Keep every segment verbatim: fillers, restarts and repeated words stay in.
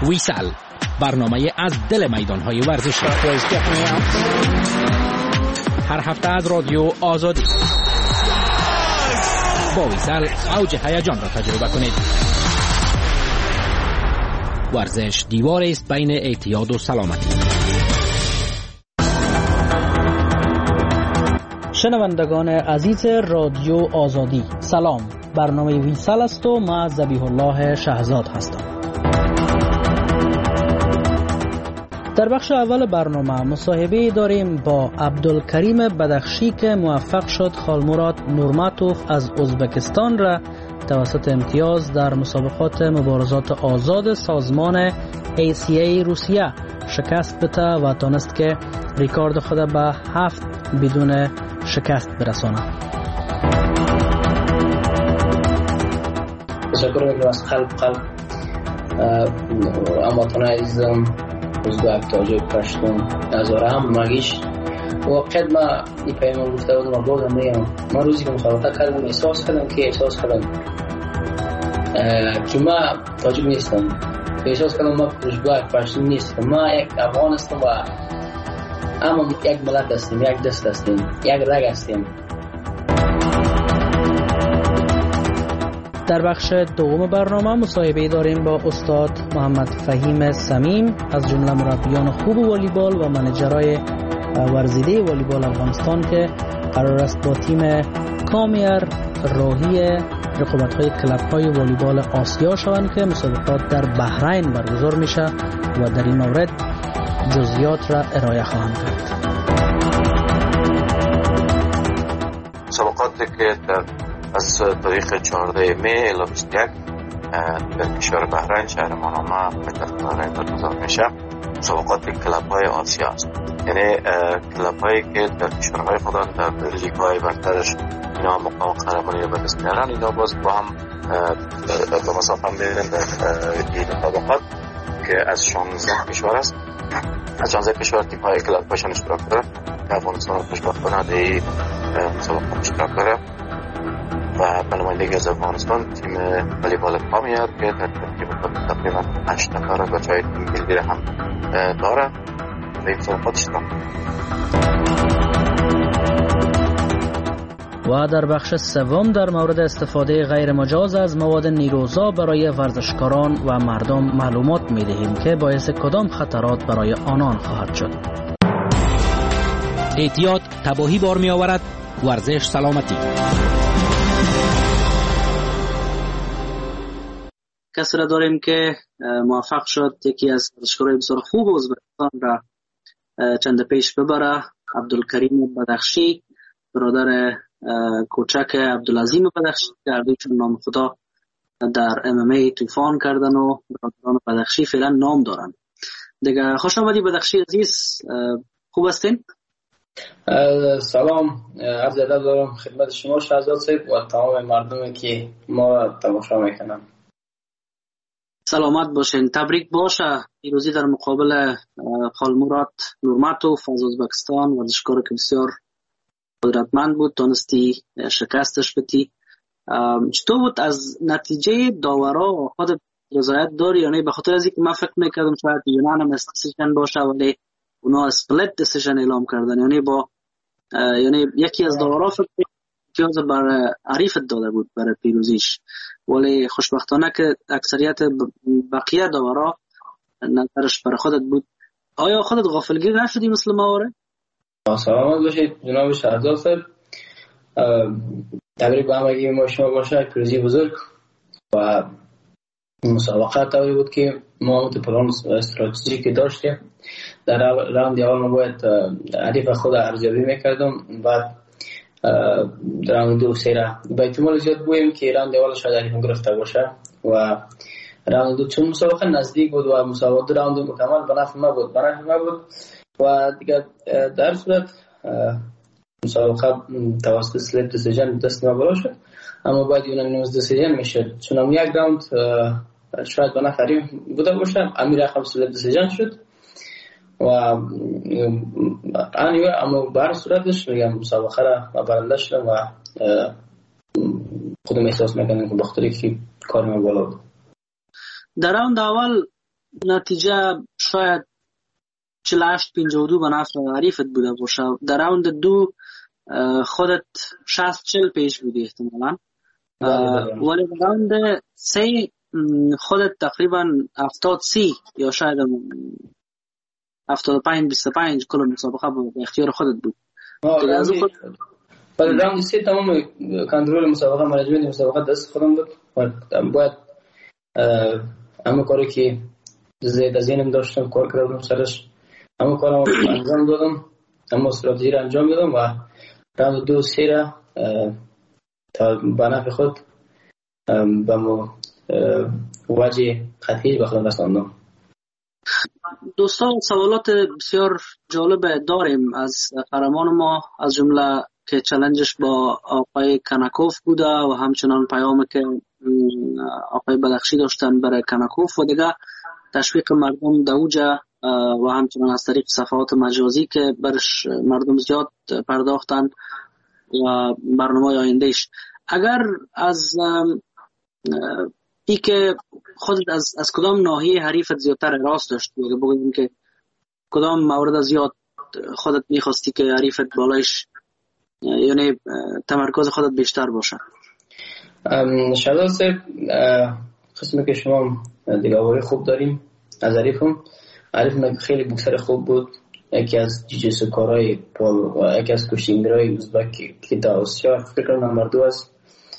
ویسال، برنامه از دل میدان‌های ورزشی. هر هفته از رادیو آزادی. با ویسال اوج هیجان را تجربه کنید. ورزش دیواری است بین اعتیاد و سلامتی. شنوندگان عزیز رادیو آزادی، سلام. برنامه ویسال است و من ذبیح الله شهزاد هستم. در بخش اول برنامه مصاحبه داریم با عبدالکریم بدخشی که موفق شد خالمراد نورماتوف از ازبکستان را توسط امتیاز در مسابقات مبارزات آزاد سازمان ای سی ای روسیه شکست بده و تانست که ریکارد خود به هفت بدون شکست برساند. تشکر میکنم از قلب قلب امواتان عزیزم، ازبک، تاجیک، پشتون، هزاره هم مگیش واقعیت ما این پیمان گفته بودم و بازم میگم من روزی که مسابقه کردم احساس کردم که احساس کردم که ما تاجیک نیستم، احساس کردم ما ازبک، پشتون نیستم، ما یک افغان هستم و اما یک ملت هستیم، یک دست هستیم، یک رگ هستیم. در بخش دوم برنامه مصاحبه داریم با استاد محمد فهیم سمیم از جمله مربیان خوب والیبال و منیجرای ورزیده والیبال افغانستان که قرار است با تیم کامیر راهی رقابت‌های کلب‌های والیبال آسیا شوند که مسابقات در بحرین برگزار میشه و در این مورد جزئیات را ارائه خواهند کرد. مسابقاتی که در از تاریخ چهاردهم می الی بیست و یک در کشور بحرین شهر مانامه پایتخت بحرین برگزار میشه. مسابقات کلب‌های آسیا است، یعنی کلب‌هایی که در کشورهای خودن در لیگ‌های برترش اینا مقام قهرمانی را به دست میارن، اینا باز با هم در مسابقه می‌بینن در این مسابقات که از شانزده کشور است. از شانزده کشور تیم‌های کلب‌هاشون اشتراک داره که افغانستان رو خوشبختانه در این مسابقه اشتراک داره و به نمایندگی از افغانستان تیم والیبال کامیر که در ترکیب تقریبا هشت نفر و جای تیم گلگیر هم داره و این مسابقات اشتراک و در بخش سوم در مورد استفاده غیر مجاز از مواد نیروزا برای ورزشکاران و مردم معلومات می‌دهیم که باعث کدام خطرات برای آنان خواهد شد. اعتیاد تباهی بار می آورد، ورزش سلامتی. کسی را داریم که موفق شد یکی از ورزشکارای بسیار خوب ازبکستان را چند پیش ببره، عبدالکریم بدخشی، برادر کوچک عبدالعظیم بدخشی که هر دویشون نام خدا در ام ام ای طوفان کردن و برادران بدخشی فعلا نام دارن. دیگه خوش آمدی بدخشی عزیز، خوب هستین؟ سلام، عرض ادب دارم خدمت شما شهزاد صاحب و تمام مردمی که ما را تماشا میکنن. سلامت باشین، تبریک باشه. پیروزی در مقابل خالمراد نورماتوف از ازبکستان، ورزشکار که بسیار قدرتمند بود، تونستی شکستش بدی. چطور بود از نتیجه داورا؟ خود رضایت داری یا نه؟ به خاطر از اینکه من فکر میکردم شاید یونانیمس دیسیژن باشه ولی اونا اسپلیت دیسیژن اعلام کردن، یعنی با یعنی یکی از داورا فکر امتیاز بر عریفت داده بود برای پیروزیش، ولی خوشبختانه که اکثریت بقیه داورا نظرش برای خودت بود. آیا خودت غافلگیر نشدی مثل ما وره؟ سلامت باشید جناب شهزاد صاحب، تبریک به همگی ما شما باشه، پیروزی بزرگ و مسابقه طوری بود که ما تو پلان استراتژی که داشتیم در راوند اول ما باید حریف خود ارزیابی میکردم، بعد در راوند دو سه را به احتمال زیاد بودیم که راوند اول شاید حریف گرفته باشه و راوند دو چون مسابقه نزدیک بود و مسابقه راوند مکمل به نفع ما بود به نفع ما بود و دیگه در صورت مسابقه توسط سلیپ دیسیژن دست ما بالا شد، اما باید یونانیمس دیسیژن میشد چون هم یک راوند شاید به نفع حریف بوده باشه، امیر رقم سلیپ دیسیژن شد و آنیو اما بر صورتش میگم مسابقه را برنده شدم و خودم احساس میکنم که بخاطر که کار ما بالا بود. در راوند اول نتیجه شاید چهل و هشت پنجاه و دو به نفع حریفت بوده باشه. در راوند دو خودت شصت چهل پیش بودی احتمالا، ولی در راوند سه خودت تقریبا هفتاد سی یا شاید هفتاد و پنج بیست و پنج کل مسابقه به اختیار خودت بود. ولی راوند سه تمام کنترل مسابقه منیجمنت مسابقه دست خودم بود و باید همه کاری که زیاد از اینم داشتم کار کردم سرش، همه کارم انجام دادم، همه استراتژی را انجام دادم و راوند دو سه را تا به نفع خود به مو وجه قطعی به خودم رساندم. دوستان سوالات بسیار جالب داریم از قهرمان ما، از جمله که چالنجش با آقای کناکوف بوده و همچنان پیامی که آقای بدخشی داشتن برای کناکوف و دیگه تشویق مردم دوجه و همچنان از طریق صفحات مجازی که برش مردم زیاد پرداختن و برنامه آیندهش. اگر از ای که خودت از, از کدام ناحیه حریفت زیادتر راست داشت، اگر بگوییم که کدام مورد زیاد خودت میخواستی که حریفت بالایش یعنی تمرکز خودت بیشتر باشه؟ شادان صاحب قسمی که شما دیگه خوب داریم از حریفم، حریفم خیلی بوکسر خوب بود، یکی از جیجیسو کارهای پول و یکی از کشتینگرهای ازبک که تا آسیا فکر نمبر دو است.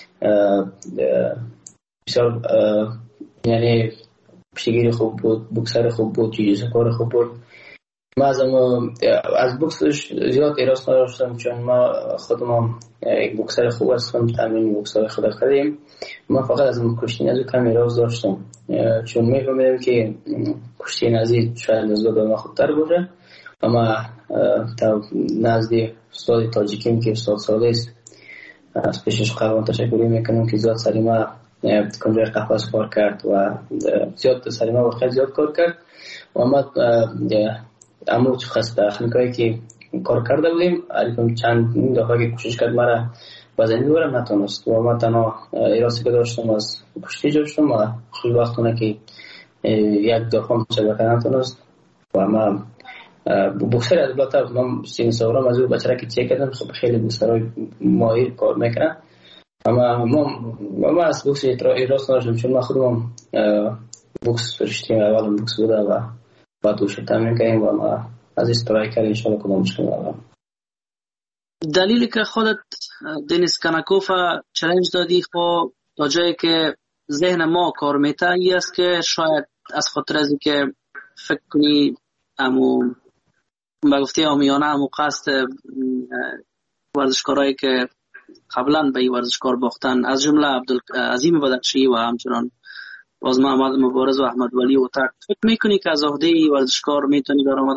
بسیار یعنی پیشگیری خوب بود، بوکسر خوب بود، جیجیسو کار خوب بود. ما از از بوکسش زیاد ایراس نداشتم چون ما خودم یک بوکسر خوب هستم، تمرین بوکسر خود کردیم. ما فقط از کشتین از کم ایراس داشتم چون میفهمیدم که کشتین از این شاید نسبت به ما خوبتر باشه. اما تا نزدی استاد تاجیکیم که استاد ساله است از پیشش قربان تشکری میکنم که زیاد سری ما کنجای قفص کار کرد و زیاد سری ما وقت زیاد کار کرد و ما امو خست تکنیکایی که کار کرده بودیم علیکم چند دفعه که کوشش کرد مرا بزنی بورم نتونست و ما تنها ایراسی که داشتم از کشتی داشتم و خوشبختانه که یک دفعه شبکه نتونست و ما بوکسر از بلاتا من سین سورم از او بچه که چک کردم خب خیلی بوکسرای ماهر کار میکنن اما ما ما از بوکس ایراس نداشتم چون ما خودم بوکس فرشتیم اول بوکس بوده و بعد دوش تمرین کردیم و ما از استرایکر انشالله کدام مشکل ندارم. دلیلی که خودت دنیس کناکوف چالش دادی خب تا جایی که ذهن ما کار میته ای است که شاید از خاطر از که فکر کنی امو به گفته آمیانه امو قصد ورزشکارایی که قبلا به این ورزشکار باختن از جمله عبدالعظیم بدخشی و همچنان باز محمد مبارز و احمد ولی و تک فکر میکنی که از عهده ورزشکار میتونی برآمدن؟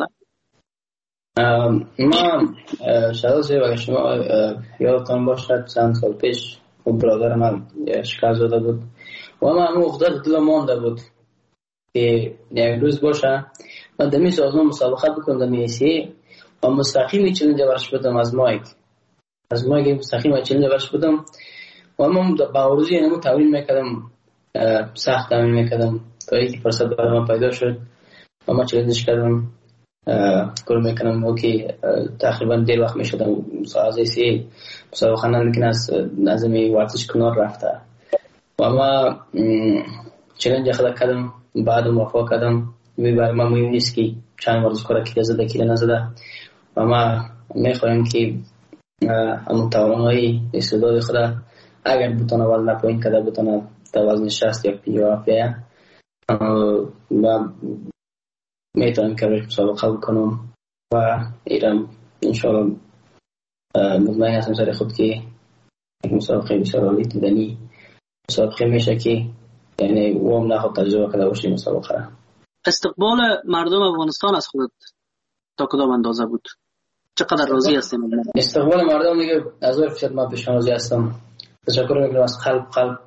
ما شاید اگر شما یادتان باشد چند سال پیش اون برادر من شکست داده بود و من همون عهده دل مانده بود که یک روز باشه من دمی سازمان مسابقه بکنم دمی ایسی و مستقیم چلنج ورش بدم از مایک از مایک مستقیم چلنج ورش بدم و من با روزی نمو تمرین میکردم، سخت تمرین میکردم تا یکی فرصت برای من پیدا شد و من چلنجش کردم کار میکنم و که تقریبا دیر وقت میشدم از ایسی مسابقه نمیکن از نظمی ورزش کنار رفته و ما چلنج خود کردم بعد موفق کردم وی برای ما مهم نیست که چند ورزشکار کی زده کی نزده و ما میخوایم که همون توانایی استعداد خود اگر بتونه وزن پایین کده بتونه تا وزن شصت یا پنجاه بیه و میتونم که برش مسابقه بکنم و ایرم انشاءالله مطمئن هستم سر خود که یک مسابقه بسیار عالی دیدنی مسابقه میشه که یعنی او هم نخواد تجربه کرده باشی مسابقه. استقبال مردم افغانستان از خودت تا کدام اندازه بود؟ چقدر راضی هستیم؟ استقبال مردم دیگه از هر فیصد ما پیشان راضی هستم. تشکر میکنم از قلب قلب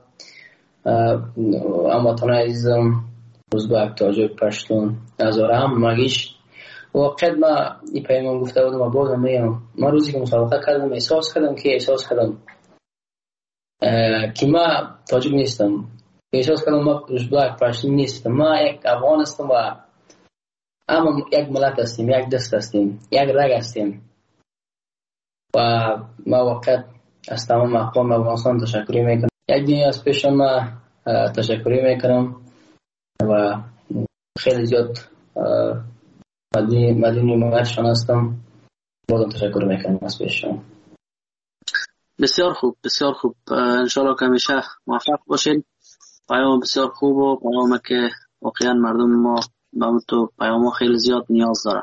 اما تنها عزیزم ازبک تاجیک پشتون هزاره هم مگیش وقت ما این پیمان گفته بودم و بازم میگم ما روزی که مسابقه کردم احساس کردم که احساس کردم که ما تاجیک نیستم احساس کردم ما بلاک پاشنی نیستم، ما یک افغان هستم و اما یک ملت هستیم، یک دست هستیم، یک رگ هستیم و ما وقت از تمام اقوام افغانستان تشکری میکنم. یک دنیا از پیش ما تشکری میکنم و خیلی زیاد مدنی مدنی مهرشان هستم. بازم تشکر میکنم از پیششان. بسیار خوب بسیار خوب. انشالله که همیشه موفق باشین. پیام بسیار خوب و پیامی که واقعا مردم ما به تو پیام خیلی زیاد نیاز داره.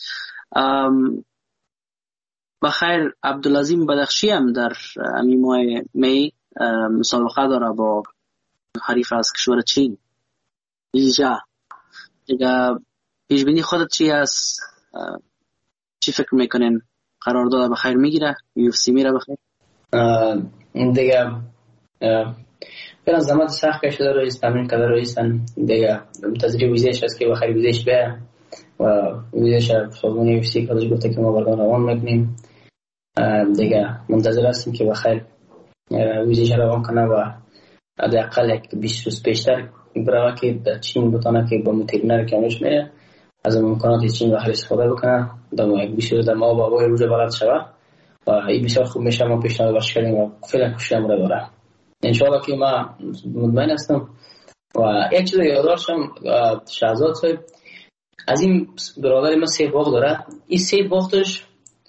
بخیر عبدالعظیم بدخشی هم در همین ماه می مسابقه داره با حریف از کشور چین. ایجا دیگه پیش بینی خودت چی هست؟ چی فکر میکنین؟ قرارداد بخیر میگیره؟ یو اف سی میره بخیر؟ دیگه برای زمان سخت کشیده رئیس تمرین کرده رئیسن دیگه منتظر ویزیش هست که بخیر ویزیش بیه و ویزیش سازمان یو اف سی خودش گفته که ما بردان روان میکنیم. دیگه منتظر هستیم که بخیر ویزیش روان کنه و حداقل یک بیست روز پیشتر برای که در چین بتونه که با مترینر کاملش میره از امکانات چین بخیر استفاده بکنه. در یک بیست روز در ما با باید روز بلد شود و این بسیار خوب میشه. ما پیشنهاد باش کردیم و فعلا کوششم رو داره. انشاءالله که ما مطمئن هستم. و یک چیز یادداشتم شهزاد صاحب، از این برادر ما سه باغ داره. این سه باغش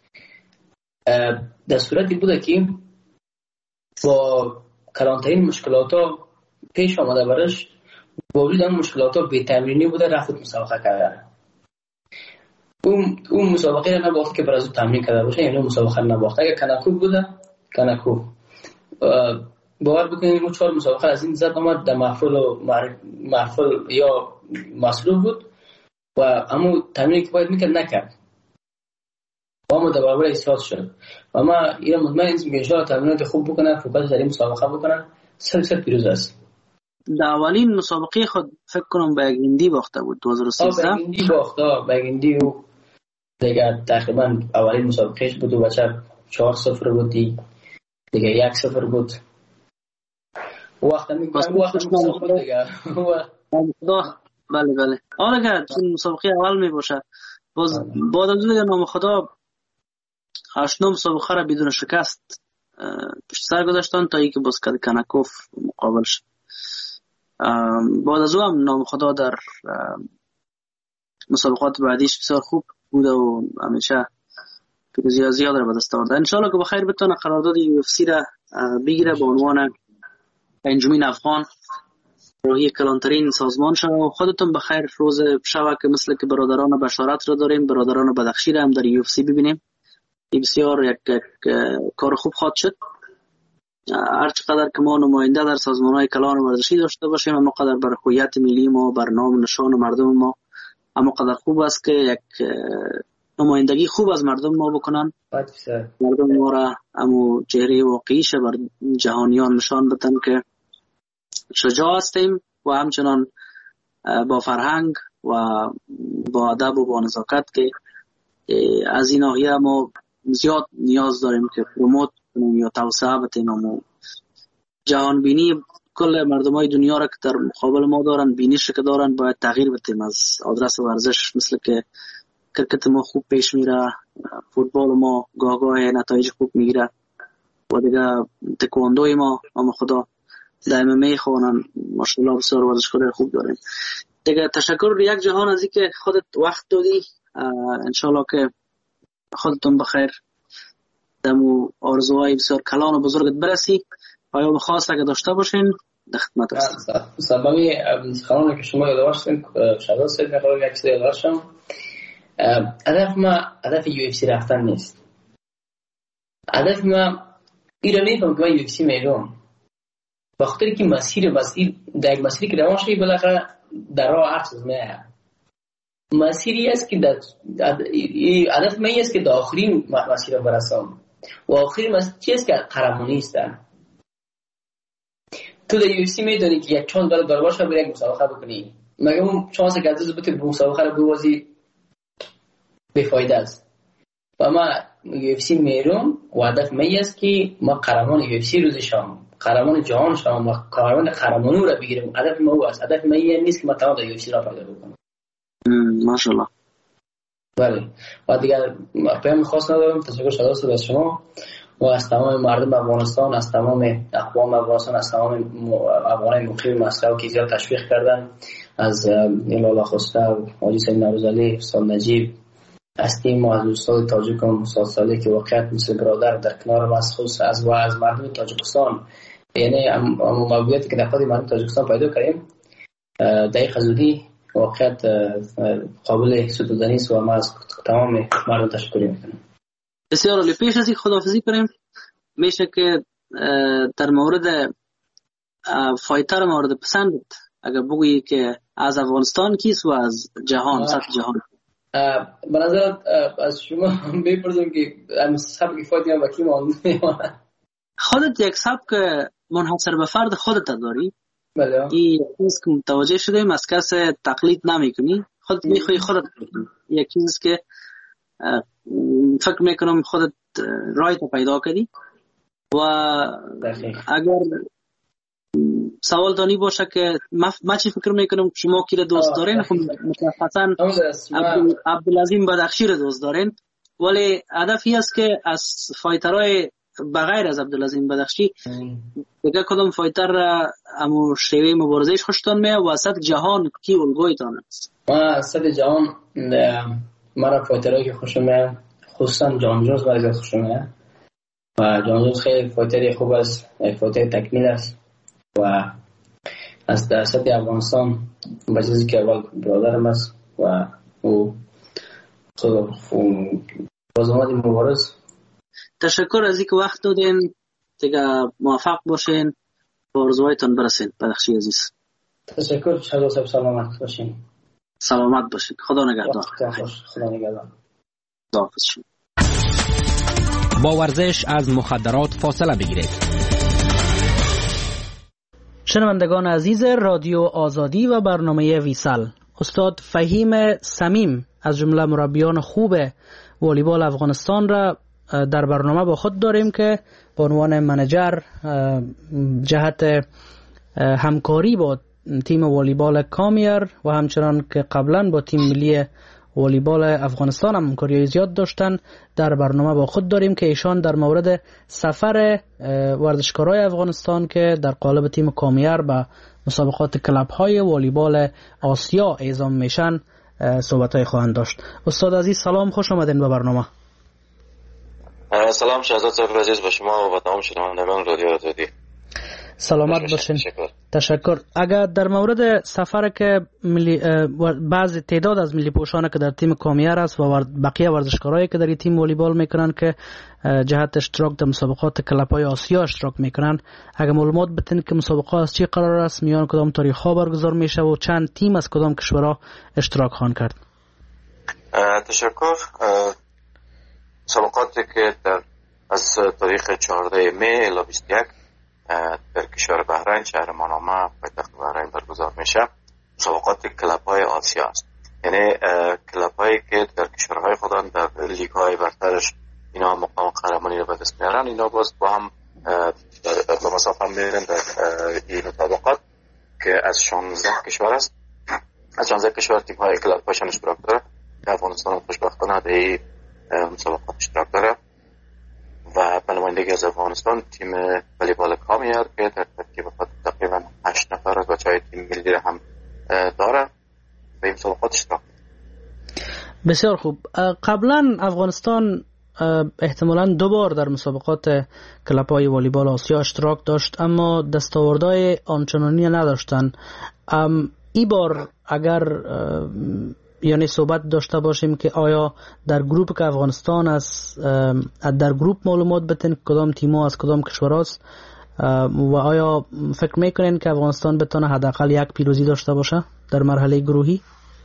در صورتی بوده که با کلانترین مشکلات ها پیش آمده برش، با وجود اون مشکلات ها بی تمرینی بوده رفت مسابقه کرده. اون اون مسابقه را نباخت که برای تمرین کرده باشه، یعنی مسابقه را نباخت. اگر کنکوب بوده کنکوب باور بکنید اون چهار مسابقه از این زد آمد در محفل و محفل یا مصروف بود و اما تمرین که باید میکرد نکرد و اما در برابر احساس شد و ما این مطمئن هستیم که انشاءالله تمرینات خوب بکنه، فوکس در این مسابقه بکنه، صد درصد پیروز است. در اولین مسابقه خود فکر کنم به یک هندی باخته بود دو هزار و سیزده. به هندی باخته به هندی و دیگه تقریبا اولین مسابقهش بود و بچه چهار صفر بود، دیگه یک صفر بود. وقت می وقت مسابقه دیگه بله بله آره که چون مسابقه اول می باشه باز بعد از دیگه نام خدا هشت نام مسابقه را بدون شکست پشت سر گذاشتن تا اینکه باز کد کنکوف مقابل شد. بعد از او هم نام خدا در مسابقات بعدیش بسیار خوب بوده و همیشه پیروزی زیاد را به دست آورده. انشالله که بخیر بتونه قرارداد یو اف سی را بگیره به عنوان انجمن افغان روحی کلانترین سازمان شد. و خودتون بخیر روز شوه که مثل که برادران بشارت را داریم، برادران بدخشی را هم در یو اف سی ببینیم. این بسیار یک, یک کار خوب خواهد شد. هر چقدر که ما نماینده در سازمان‌های کلان و ورزشی داشته باشیم، اما قدر بر هویت ملی ما، بر نام نشان مردم ما، اما قدر خوب است که یک نمایندگی خوب از مردم ما بکنن. مردم ما را امو چهره واقعیش بر جهانیان نشان بدن که شجاع هستیم و همچنان با فرهنگ و با ادب و با نزاکت که از این ناحیه ما زیاد نیاز داریم که پروموت کنیم یا توسعه بدیم و جهان بینی کل مردمای دنیا را که در مقابل ما دارن، بینیش که دارن، باید تغییر بدیم از آدرس ورزش. مثل که کرکت ما خوب پیش میره، فوتبال ما گاه گاه نتایج خوب میگیره و دیگه تکواندوی ما اما خدا دائما میخوانن ماشاءالله بسیار ورزشکار خوب داریم. دیگه تشکر یک جهان از اینکه خودت وقت دادی. انشالله که خودتون بخیر دمو آرزوهای بسیار کلان و بزرگت برسی. پیام خاص اگه داشته باشین در خدمت هستم. سببی خانم که شما یادداشتین شهزاد صاحب میخوام یک چیز یادداشتم. هدف ما هدف یو اف سی رفتن نیست. هدف ما ایرانی فهم که من یو اف سی میرم بخاطر که مسیر مسیر در یک مسیری که روان شدی بالاخره در راه هر چیز میه. مسیری است که در هدف من است که در آخرین مسیر برسم و آخرین مسیر چیست که قهرمانی است. تو در یو اف سی میدونی که یک چانس برای باشه برای یک مسابقه بکنی، مگه اون چانس که از بوده به مسابقه رو بوازی بیفایده است. و ما یو اف سی میرم و هدف من است که ما قهرمان یو اف سی روز شام قهرمان جهان شوم و قهرمان قهرمانی را بگیرم. هدف ما او است. هدف من این نیست که من تمام یک چیز را پیدا بکنم. ماشاءالله. بله. و دیگر پیام خاص ندارم. تشکر شده از شما و از تمام مردم افغانستان، از تمام اقوام افغانستان، از تمام افغانان مقیم مسکو که زیاد تشویق کردن، از ایلالا خسرو، حاجی سید نوروزعلی، استاد نجیب، از تیم و از استاد تاجیکم استاد صالح که واقعا مثل برادر در کنار ما است، خصوص از و از مردم تاجیکستان، یعنی موقعیتی که در خود مردم تاجیکستان پیدا کردیم دقیق زودی واقعا قابل ستودنی است و ما از تمام مردم تشکر میکنم. بسیار عالی. پیش از این خداحافظی کنیم میشه که در مورد فایتر مورد پسند اگر بگویی که از افغانستان کیست و از جهان سطح جهان؟ به نظرت از شما میپرسم که هم سبک فایتی هم با کی مانده؟ خودت یک سبک منحصر به فرد خودت داری؟ بله. این چیز که متوجه شدیم از کس تقلید نمی کنی، خودت میخوای خودت بکنی. یک چیز که فکر میکنم خودت رایت پیدا کردی و اگر سوال دانی باشه که ما چی فکر میکنم شما کی را دوست دارین، خب متفقاً عبدالعظیم بدخشی را دوست دارین، ولی هدفی است که از فایترهای بغیر از عبدالعظیم بدخشی دیگه کدام فایتر را امو شیوه مبارزهش خوشتان میه و سطح جهان کی الگویتان است؟ ما سطح جهان مرا فایترهایی که خوشم میه خصوصا جان جونز برای خوشم میه و جان جونز خیلی فایتری خوب است، یک فایتر تکمیل است و از در سطح افغانستان بچیزی که اول برادرم است و او بازماندی مبارز. تشکر از اینکه وقت دادین، دیگه موفق باشین و آرزوهایتان برسین. بدخشی عزیز تشکر. شاد و سلامت باشین. سلامت باشین. خدا نگهدار. خدا نگهدار. خداحافظ شما. با ورزش از مخدرات فاصله بگیرید. شنوندگان عزیز رادیو آزادی و برنامه ویسال، استاد فهیم صمیم از جمله مربیان خوب والیبال افغانستان را در برنامه با خود داریم که به عنوان منیجر جهت همکاری با تیم والیبال کامیر و همچنان که قبلا با تیم ملی والیبال افغانستان هم همکاری زیاد داشتن در برنامه با خود داریم که ایشان در مورد سفر ورزشکارای افغانستان که در قالب تیم کامیر به مسابقات کلب های والیبال آسیا اعزام میشن صحبت های خواهند داشت. استاد عزیز سلام، خوش آمدین به برنامه. سلام شهزاد صاحب عزیز به شما و تمام شنوندگان رادیو آزادی. سلامت باشین. تشکر. تشکر. اگر در مورد سفر که ملی بعض تعداد از ملی پوشان که در تیم کامیر است و بقیه ورزشکارایی که در این تیم والیبال میکنن که جهت اشتراک در مسابقات کلب‌های آسیا اشتراک میکنن، اگر معلومات بدین که مسابقات از چی قرار است، میان کدام تاریخ‌ها برگزار میشه و چند تیم از کدام کشورها اشتراک خواهند کرد؟ تشکر. مسابقاتی که در از تاریخ چهاردهم می الی بیست و یک در کشور بحرین شهر مانامه پایتخت بحرین برگزار میشه مسابقات کلب‌های آسیا است. یعنی کلب‌هایی که در کشورهای خودن در لیگ‌های برترش اینا مقام قهرمانی رو به دست میارن، اینا باز با هم به مسابقه میرن در این مسابقات که از شانزده کشور است. از شانزده کشور تیم‌های کلب‌هاشون اشتراک داره. افغانستان خوشبختانه در این مسابقات اشتراک داره و به نمایندگی از افغانستان تیم والیبال کامیر که در ترکیب خود تقریبا هشت نفر از بچه‌های تیم ملی هم داره به این مسابقات اشتراک. بسیار خوب. قبلا افغانستان احتمالاً دو بار در مسابقات کلب‌های والیبال آسیا اشتراک داشت اما دستاوردهای آنچنانی نداشتن. این بار اگر یعنی صحبت داشته باشیم که آیا در گروپ که افغانستان است در گروپ معلومات بتین کدام تیم‌ها از کدام کشورهاست و آیا فکر میکنین که افغانستان بتونه حداقل یک پیروزی داشته باشه در مرحله گروهی؟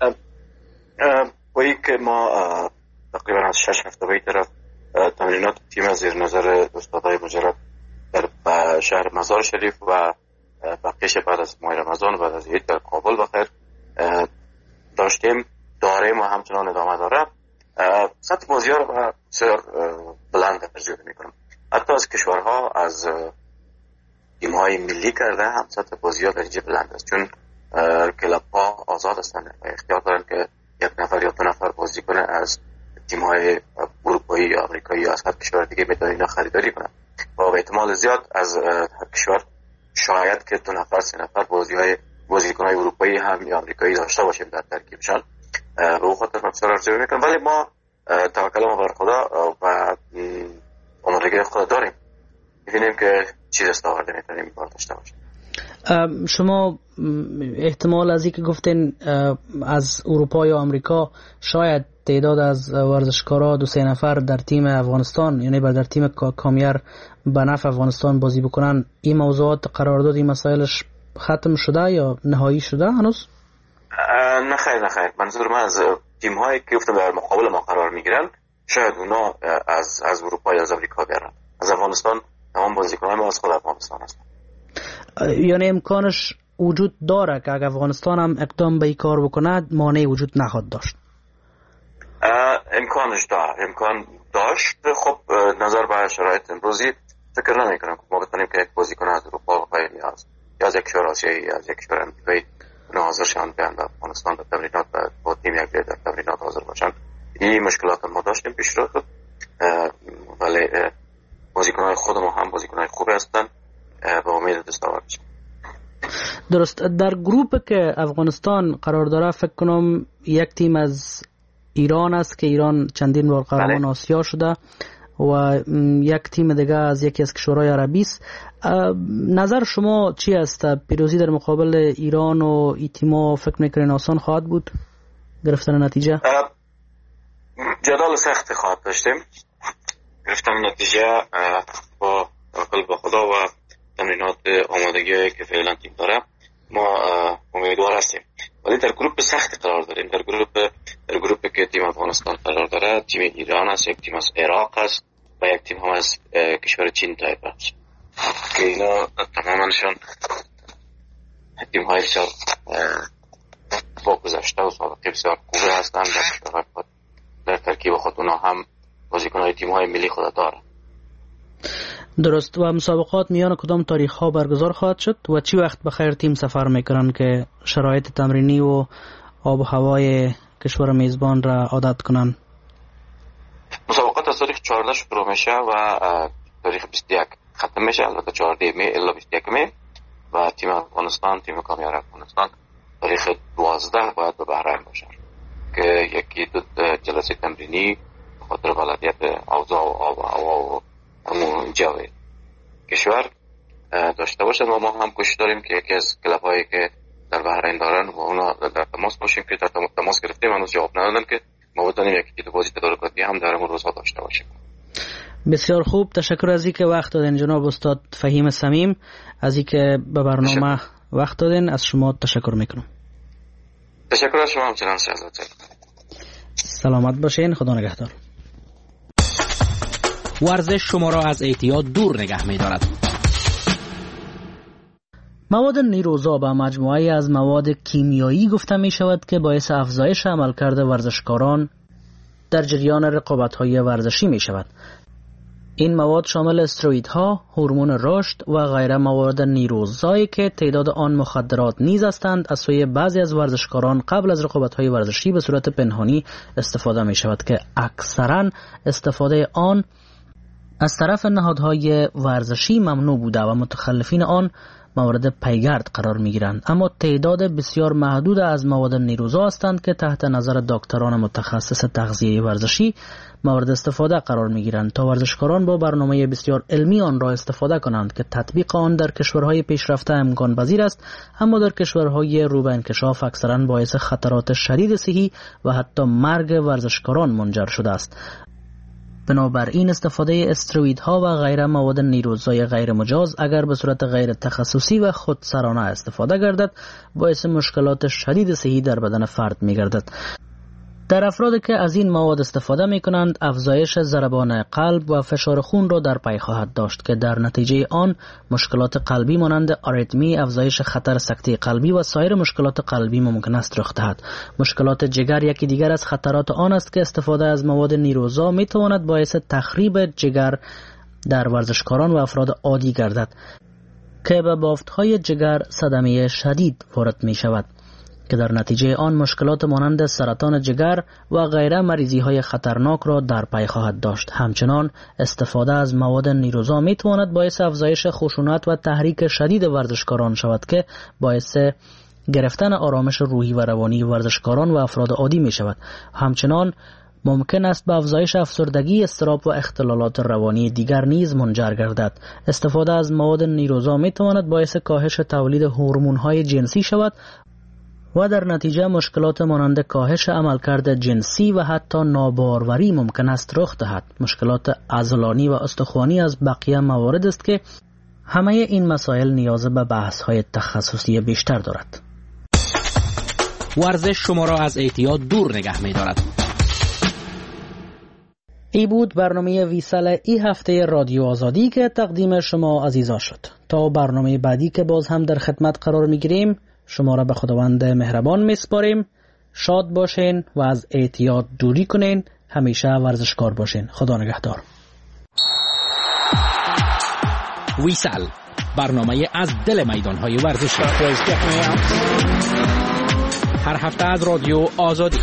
وی که ما تقریبا از شش هفته به طرف تمرینات تیم زیر نظر استادای مجرد در شهر مزار شریف و بقیش بعد از ماه رمضان بعد از عید در کابل بخیر داشتیم داریم و همچنان ادامه داره. سطح بازی ها رو بسیار بلند ترجیح میکنم. حتی از کشورها از تیم‌های ملی کرده هم سطح بازی‌ها درجه بلند است، چون کلاب‌ها آزاد هستند و اختیار دارند که یک نفر یا دو نفر بازی کنه از تیم‌های اروپایی یا آمریکایی یا از هر کشور دیگه میتونن اینا خریداری کنن و به احتمال زیاد از هر کشور شاید که دو نفر سه نفر بازی‌های بازیکن‌های اروپایی هم یا آمریکایی داشته باشیم در ترکیبشان. به اون خاطر من بسیار ارزیابی میکنم، ولی ما توکل ما بر خدا و آمادگی خدا داریم، می‌بینیم که چیز استفاده می‌کنیم این کار داشته باشیم. شما احتمال از اینکه گفتین از اروپا یا آمریکا شاید تعداد از ورزشکارا دو سه نفر در تیم افغانستان یعنی در تیم کامیر به نفع افغانستان بازی بکنن، این موضوعات قرارداد این مسائلش ختم شده یا نهایی شده هنوز؟ نه خیر نه خیر، منظور من از تیم هایی که گفتم در مقابل ما قرار میگیرن شاید اونا از از اروپا یا از آمریکا بیارن. از افغانستان تمام بازیکنان ما از خود افغانستان هستن. یعنی امکانش وجود داره که اگر افغانستان هم اقدام به این کار بکنه مانعی وجود نخواهد داشت؟ امکانش داره، امکان داشت. خب نظر به شرایط امروزی فکر نمی کنم که ما بتونیم که یک بازیکن از اروپا بخواهیم یا از یا از یک کشور آسیایی یا از یک کشور امریکایی اونا حاضر شدن بیان در افغانستان در تمرینات با تیم یک در تمرینات حاضر باشن. این مشکلات ما داشتیم پیش رو، ولی بازیکن‌های خود ما هم بازیکن‌های خوبی هستن، با امید دستاورد بشیم. درست. در گروپ که افغانستان قرار داره فکر کنم یک تیم از ایران است که ایران چندین بار قهرمان آسیا شده و یک تیم دیگه از یکی از کشورهای عربی است. نظر شما چی است؟ پیروزی در مقابل ایران و این تیم‌ها فکر می‌کنین آسان خواهد بود گرفتن نتیجه؟ جدال سخت خواهد داشتیم. گرفتن نتیجه با توکل به خدا و تمرینات آمادگی که فعلا تیم داره ما امیدوار هستیم، ولی در گروپ سخت قرار داریم. در گروپ در گروپی که تیم افغانستان قرار داره تیم ایران است، یک تیم از عراق است و یک تیم هم از کشور چین تایپ است که اینا تمامشون تیم های بسیار با گذشته و سابقه بسیار خوبه هستند. در کشورهای خود در ترکیب خود اونا هم بازیکن‌های تیم های ملی خود داره. درست. و مسابقات میان کدام تاریخ ها برگزار خواهد شد و چی وقت بخیر تیم سفر میکنن که شرایط تمرینی و آب و هوای کشور میزبان را عادت کنن؟ مسابقات از تاریخ چهارده شروع میشه و تاریخ بیست و یک ختم میشه، البته چهارده می الا بیست و یک می، و تیم افغانستان تیم کامیر افغانستان تاریخ دوازده باید به بحرین باشن که یکی دو جلسه تمرینی خاطر بلدیت اوضاع و آب و هوا و همون جو کشور داشته باشد و ما هم کوشش داریم که یکی از کلاب هایی که در بحرین دارن و اونا در تماس باشیم که در تماس گرفتیم هنوز جواب ندادن که ما بتونیم یکی دو بازی تدارکاتی هم در اون روزها داشته باشیم. بسیار خوب، تشکر از اینکه وقت دادین جناب استاد فهیم صمیم، از اینکه به برنامه تشکر. وقت دادین. از شما تشکر میکنم. تشکر از شما همچنان شهزاد. سلامت باشین، خدا نگهدار. ورزش شما را از اعتیاد دور نگه می‌دارد. مواد نیروزا به مجموعه‌ای از مواد کیمیایی گفته می شود که باعث افزایش عملکرد ورزشکاران در جریان رقابت‌های ورزشی می شود. این مواد شامل استروئیدها، هورمون رشد و غیره مواد نیروزایی که تعداد آن مخدرات نیز هستند از سوی بعضی از ورزشکاران قبل از رقابت‌های ورزشی به صورت پنهانی استفاده می شود که اکثراً استفاده آن از طرف نهادهای ورزشی ممنوع بوده و متخلفین آن مورد پیگرد قرار می گیرند. اما تعداد بسیار محدود از مواد نیروزا هستند که تحت نظر دکتران متخصص تغذیه ورزشی مورد استفاده قرار می گیرند تا ورزشکاران با برنامه بسیار علمی آن را استفاده کنند که تطبیق آن در کشورهای پیشرفته امکان پذیر است، اما در کشورهای رو به انکشاف اکثرا باعث خطرات شدید صحی و حتی مرگ ورزشکاران منجر شده است. بنابراین استفاده استروئیدها و غیره مواد نیروزای غیر مجاز اگر به صورت غیر تخصصی و خودسرانه استفاده گردد باعث مشکلات شدید صحی در بدن فرد می گردد. در افرادی که از این مواد استفاده می کنند افزایش ضربان قلب و فشار خون را در پی خواهد داشت که در نتیجه آن مشکلات قلبی مانند آریتمی، افزایش خطر سکته قلبی و سایر مشکلات قلبی ممکن است رخ دهد. مشکلات جگر یکی دیگر از خطرات آن است که استفاده از مواد نیروزا می تواند باعث تخریب جگر در ورزشکاران و افراد عادی گردد. که به بافت‌های جگر صدمه شدید وارد می شود که در نتیجه آن مشکلات مانند سرطان جگر و غیره مریضی‌های خطرناک را در پی خواهد داشت. همچنان استفاده از مواد نیروزا می تواند باعث افزایش خشونت و تحریک شدید ورزشکاران شود که باعث گرفتن آرامش روحی و روانی ورزشکاران و افراد عادی می شود. همچنان ممکن است به افزایش افسردگی، اضطراب و اختلالات روانی دیگر نیز منجر گردد. استفاده از مواد نیروزا می تواند باعث کاهش تولید هورمون‌های جنسی شود و در نتیجه مشکلات مانند کاهش عملکرد جنسی و حتی ناباروری ممکن است رخ دهد. مشکلات عضلانی و استخوانی از بقیه موارد است که همه این مسائل نیاز به بحث‌های تخصصی بیشتر دارد. ورزش شما را از اعتیاد دور نگه می دارد. ای بود برنامه ویسال ای هفته رادیو آزادی که تقدیم شما عزیزا شد. تا برنامه بعدی که باز هم در خدمت قرار می گیریم، شما را به خداوند مهربان می سپاریم. شاد باشین و از اعتیاد دوری کنین. همیشه ورزشکار باشین. خدا نگهدار. ویسال، برنامه از دل میدان‌های ورزشی. هر هفته از رادیو آزادی.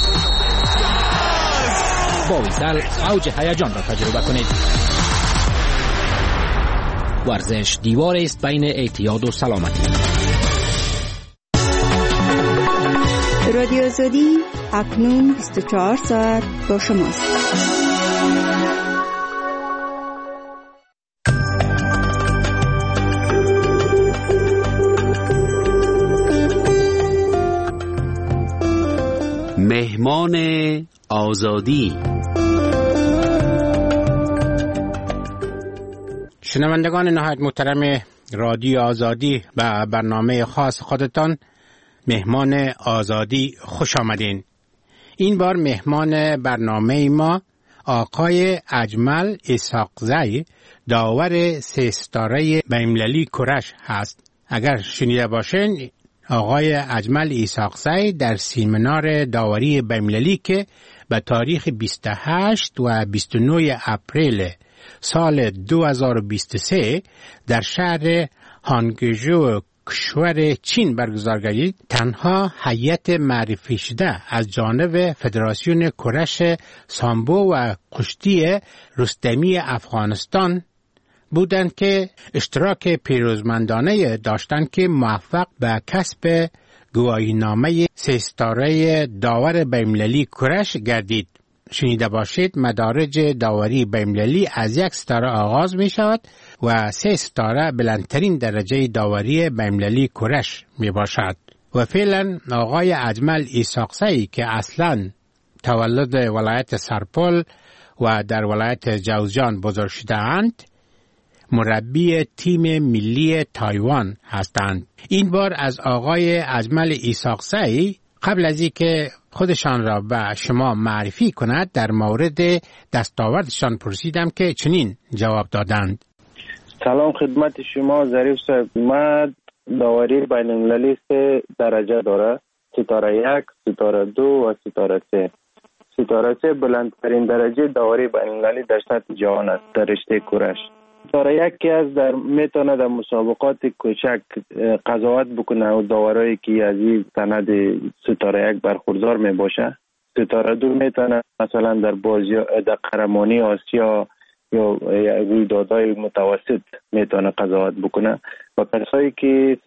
با ویسال اوج هیجان را تجربه کنید. ورزش دیوار است بین اعتیاد و سلامتی. رادیو آزادی اکنون بیست و چهار ساعت با شماست. مهمان آزادی. شنوندگان نهایت محترم رادیو آزادی و برنامه خاص خودتان، مهمان آزادی، خوش آمدین. این بار مهمان برنامه ما آقای اجمل اسحاقزی، داور سه ستاره بین‌المللی کرش هست. اگر شنیده باشین، آقای اجمل اسحاقزی در سیمینار داوری بین‌المللی که به تاریخ بیست و هشت و بیست و نه اپریل سال دو هزار و بیست و سه در شهر هانگژو کشور چین برگزار گردید، تنها هیئت معرفی شده از جانب فدراسیون کرش سامبو و کشتی رستمی افغانستان بودند که اشتراک پیروزمندانه داشتند که موفق به کسب گواهینامه سه ستاره داور بین‌المللی کرش گردید. شنیده باشید مدارج داوری بین‌المللی از یک ستاره آغاز می شود و سه ستاره بلندترین درجه داوری بین‌المللی کرش می باشد. و فعلا آقای اجمل اسحاقزی که اصلا تولد ولایت سرپل و در ولایت جوزجان بزرگ شده اند، مربی تیم ملی تایوان هستند. این بار از آقای اجمل اسحاقزی قبل از اینکه خودشان را به شما معرفی کند در مورد دستاوردشان پرسیدم که چنین جواب دادند. سلام خدمت شما ظریف صاحب. من داوری بین المللی سه درجه داره، ستاره یک، ستاره دو و ستاره سه. ستاره سه بلندترین درجه داوری بین المللی در سطح جهان است در رشته کرش. ستاره یک که از در میتونه در مسابقات کوچک قضاوت بکنه و داورایی که از این سند ستاره یک برخوردار می باشه. ستاره دو میتونه مثلا در بازی در قهرمانی آسیا یا رویدادهای متوسط میتونه قضاوت بکنه و کسایی که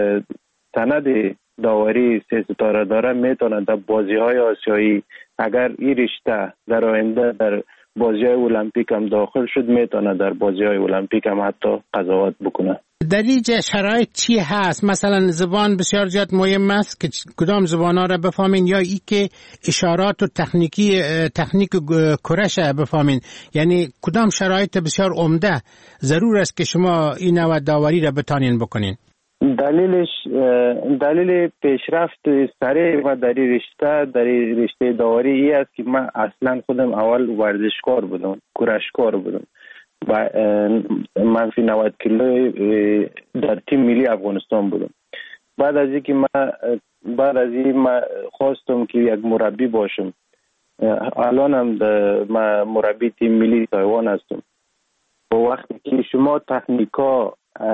سند داوری سه ستاره داره میتونه در بازی های آسیایی اگر این رشته در آینده در بازی های المپیک هم داخل شد میتونه در بازی های المپیک هم حتی قضاوت بکنه. در اینجا شرایط چی هست؟ مثلا زبان بسیار زیاد مهم است که کدام زبان ها را بفهمین یا ای که اشارات و تکنیکی تکنیک کرش بفهمین، یعنی کدام شرایط بسیار عمده ضرور است که شما این نوع داوری را بتانین بکنین؟ دلیلش دلیل پیشرفت سریع و در رشته در رشته داوری ای است که من اصلا خودم اول ورزشکار بودم، کرشکار بودم و من فی نود کیلو در تیم ملی افغانستان بودم. بعد از اینکه من بعد از این من خواستم که یک مربی باشم. الان هم من مربی تیم ملی تایوان هستم. با وقتی که شما تکنیکا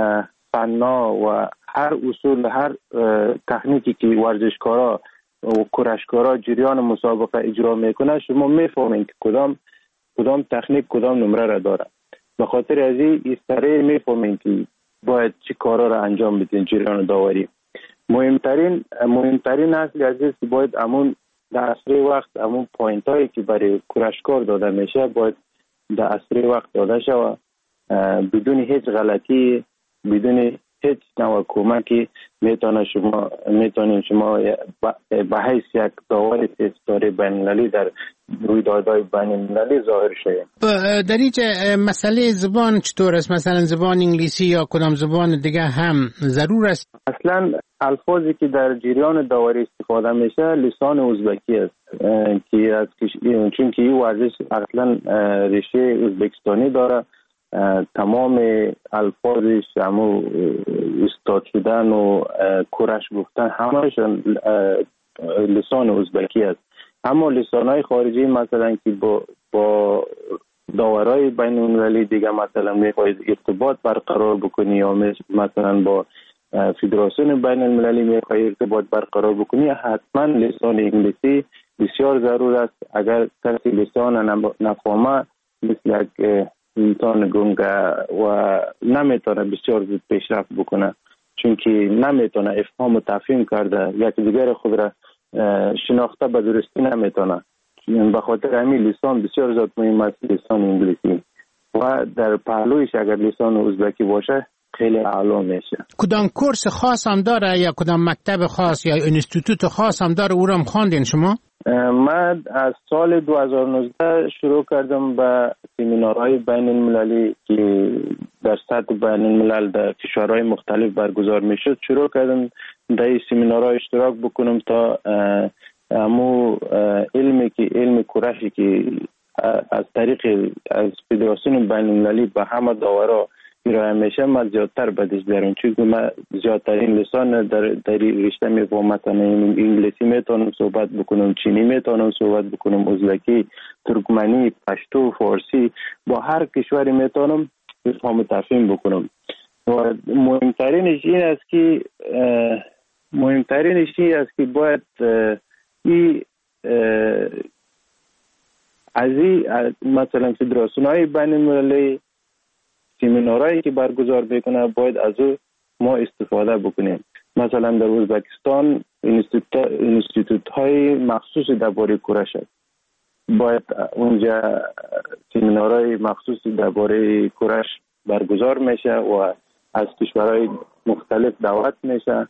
فنا و هر اصول، هر تکنیکی که ورزشکارا و کرشکارا جریان مسابقه اجرا میکنه شما میفهمین که کدام کدام تکنیک کدام نمره را داره. به خاطر از این سریع میفهمین که باید چی کارا را انجام بدین جریان داوری. مهمترین مهمترین اصل عزیز که باید امون در اسرع وقت امون پوینت هایی که برای کرشکار داده میشه باید در اسرع وقت داده شود بدون هیچ غلطی، بدون هیچ نوع کمکی میتونه شما میتونین شما به حیث یک داور ستاره بین‌المللی در رویدادهای بین‌المللی ظاهر شوید. در اینجا مسئله زبان چطور است؟ مثلا زبان انگلیسی یا کدام زبان دیگه هم ضرور است؟ اصلا الفاظی که در جریان داوری استفاده میشه لسان ازبکی است که از چون که این ورزش اصلا ریشه ازبکستانی داره. تمام الفاظش همو استاد شدن و کرش گفتن همهش لسان ازبکی است. اما لسانهای خارجی مثلا که با با داورای بین المللی دیگه مثلا میخواید ارتباط برقرار بکنی یا مثلا با فدراسیون بین المللی میخواید ارتباط برقرار بکنی حتما لسان انگلیسی بسیار ضرور است. اگر کسی لسان نفهمه مثل یک انسان گنگه و نمیتونه بسیار زود پیشرفت بکنه چون که نمیتونه افهام و تفهیم کرده یک دیگر خود را شناخته به درستی نمیتونه. به خاطر همین لسان بسیار زیاد مهم است لسان انگلیسی و در پهلویش اگر لسان ازبکی باشه خیلی اعلا میشه. کدام کورس خاص هم داره یا کدام مکتب خاص یا انستیتوت خاص هم داره او را هم خواندین شما؟ من از سال دو هزار و نوزده شروع کردم به سمینارهای بین المللی که در سطح بین الملل در کشورهای مختلف برگزار می شد شروع کردم در این سمینارها اشتراک بکنم تا امو علمی که علم کرشی که از طریق از فدراسیون بین المللی به همه داورا ارائه میشه من زیادتر بدش دارم چون من زیادترین لسان در در رشته میفهمم. مثلا انگلیسی میتونم صحبت بکنم، چینی میتونم صحبت بکنم، ازبکی، ترکمنی، پشتو، فارسی، با هر کشوری میتونم بفهم و تفهیم بکنم. و مهمترینش این است که مهمترینش این است که باید این از این مثلا فدراسیون‌های بین المللی سمینارهایی که برگزار بکنه باید از او ما استفاده بکنیم. مثلا در ازبکستان انستیتوت های مخصوصی درباره کرش است. باید اونجا سمینارهای مخصوصی درباره کرش برگزار میشه و از کشورهای مختلف دعوت میشه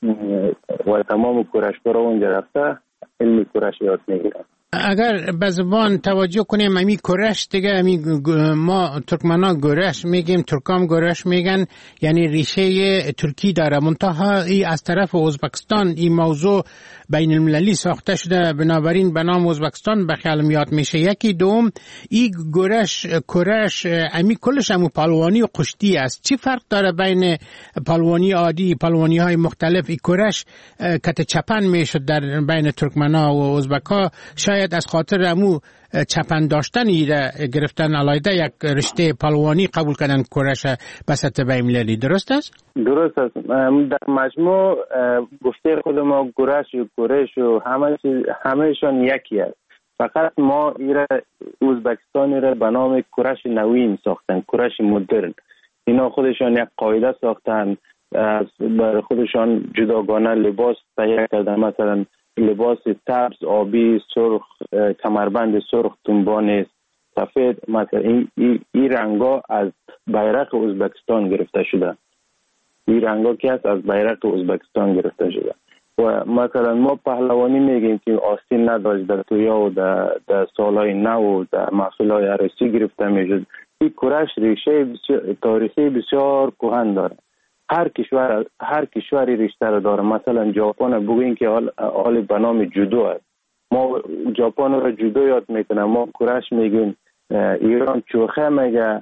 و تمام کرشکارا اونجا رفته علم کرش یاد میگیرن. اگر به زبان توجه کنیم امی کرش دیگه امی ما ترکمنا گرش میگیم، ترکام گرش میگن، یعنی ریشه ترکی داره. منتها ای از طرف ازبکستان این موضوع بین المللی ساخته شده بنابراین به نام ازبکستان به خیالم یاد میشه. یکی دوم ای گرش کرش امی کلش همو پالوانی و قشتی است. چی فرق داره بین پالوانی عادی پالوانی های مختلف؟ ای کرش کت چپن میشد در بین ترکمنا و ازبکا، شاید از خاطر امو چپن داشتن ایره گرفتن علایده یک رشته پالوانی قبول کردن کرش به سطح بین‌المللی. درست است؟ درست است. در مجموع گفته خود ما گرش و کرش و همه همهشان یکی است. فقط ما ایره ازبکستان را به نام کرش نوین ساختن، کرش مدرن. اینا خودشان یک قاعده ساختن، برای خودشان جداگانه لباس تهیه کردن، مثلا لباس سبز، آبی، سرخ، کمربند سرخ، تنبان سفید. مثلا این این, این رنگا از بیرق ازبکستان گرفته شده. این رنگا که است از بیرق ازبکستان گرفته شده. و مثلا ما پهلوانی میگیم که آستین نداشت در تویا و در, در سالهای نو و در محفلهای عروسی گرفته میشد. این کرش ریشه بسیار تاریخی بسیار کهن داره. هر کشور هر کشوری رشته داره. مثلا ژاپن بگوین که حال حال به نام جودو است. ما ژاپن رو جودو یاد میکنه، ما کرش میگیم. ایران چوخه میگه،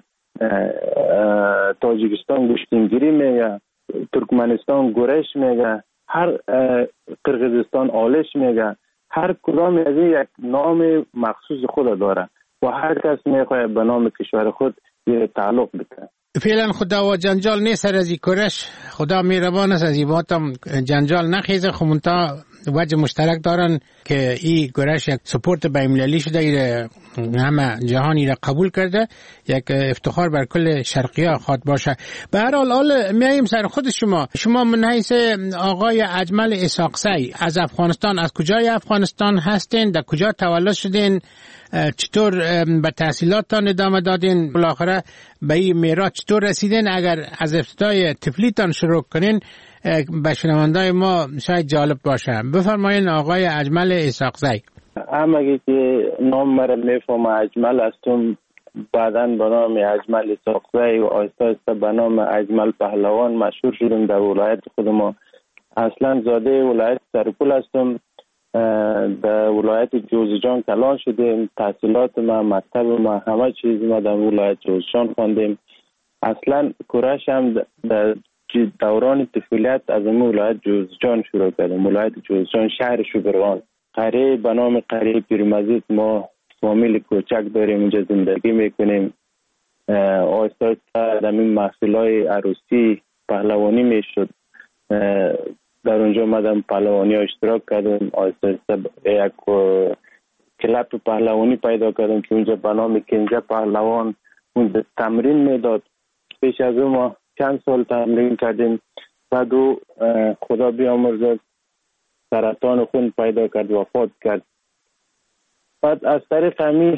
تاجیکستان گوشتینگیری میگه، ترکمنستان گورش میگه، هر قرقیزستان آلش میگه. هر کدام از این یک نام مخصوص خود داره و هر کس میخواد به نام کشور خود یه تعلق بده. فعلا خدا و جنجال نیست از این کورش، خدا میربان است از این باتم جنجال نخیزه. خمونتا وجه مشترک دارن که این گرش یک سپورت بین‌المللی شده، ایره همه جهانی را قبول کرده، یک افتخار بر کل شرقی‌ها خواد باشه. به هر حال حال میایم سر خود شما. شما من حیث آقای اجمل اسحاقزی از افغانستان، از کجای افغانستان هستین؟ در کجا تولد شدین؟ چطور به تحصیلاتتان ادامه دادین؟ بالاخره به این میراث چطور رسیدین؟ اگر از ابتدای طفلیتان شروع کنین به شنوندای ما شاید جالب باشه. بفرمایین آقای اجمل اسحاقزی. همه که نام مرا میفهم اجمل هستم، بعداً به نام اجمل اسحاقزی و آهسته آهسته به نام اجمل پهلوان مشهور شدم در ولایت خود ما. اصلا زاده ولایت سرپول هستم، در ولایت جوزجان کلان شدیم. تحصیلات ما، مکتب ما، همه چیز ما در ولایت جوزجان خواندیم. اصلا کورش هم در دوران طفولیت از این ولایت جوزجان شروع کردیم. ولایت جوزجان شهر شبرغان، قریه به نام قریه پیرمزید. ما فامیل کوچک داریم اونجا زندگی میکنیم. آهسته آهسته در این محفل‌های عروسی پهلوانی میشد، در اونجا مدام پهلوانی ها اشتراک کردم. آهسته آهسته یک کلاب پهلوانی پیدا کردم که اونجا به نام کنجه پهلوان اونجا تمرین میداد. پیش از اون ما چند سال تمرین کردیم. بعد او خدا بیامرزد سرطان خون پیدا کرد، وفات کرد. بعد از طریق همی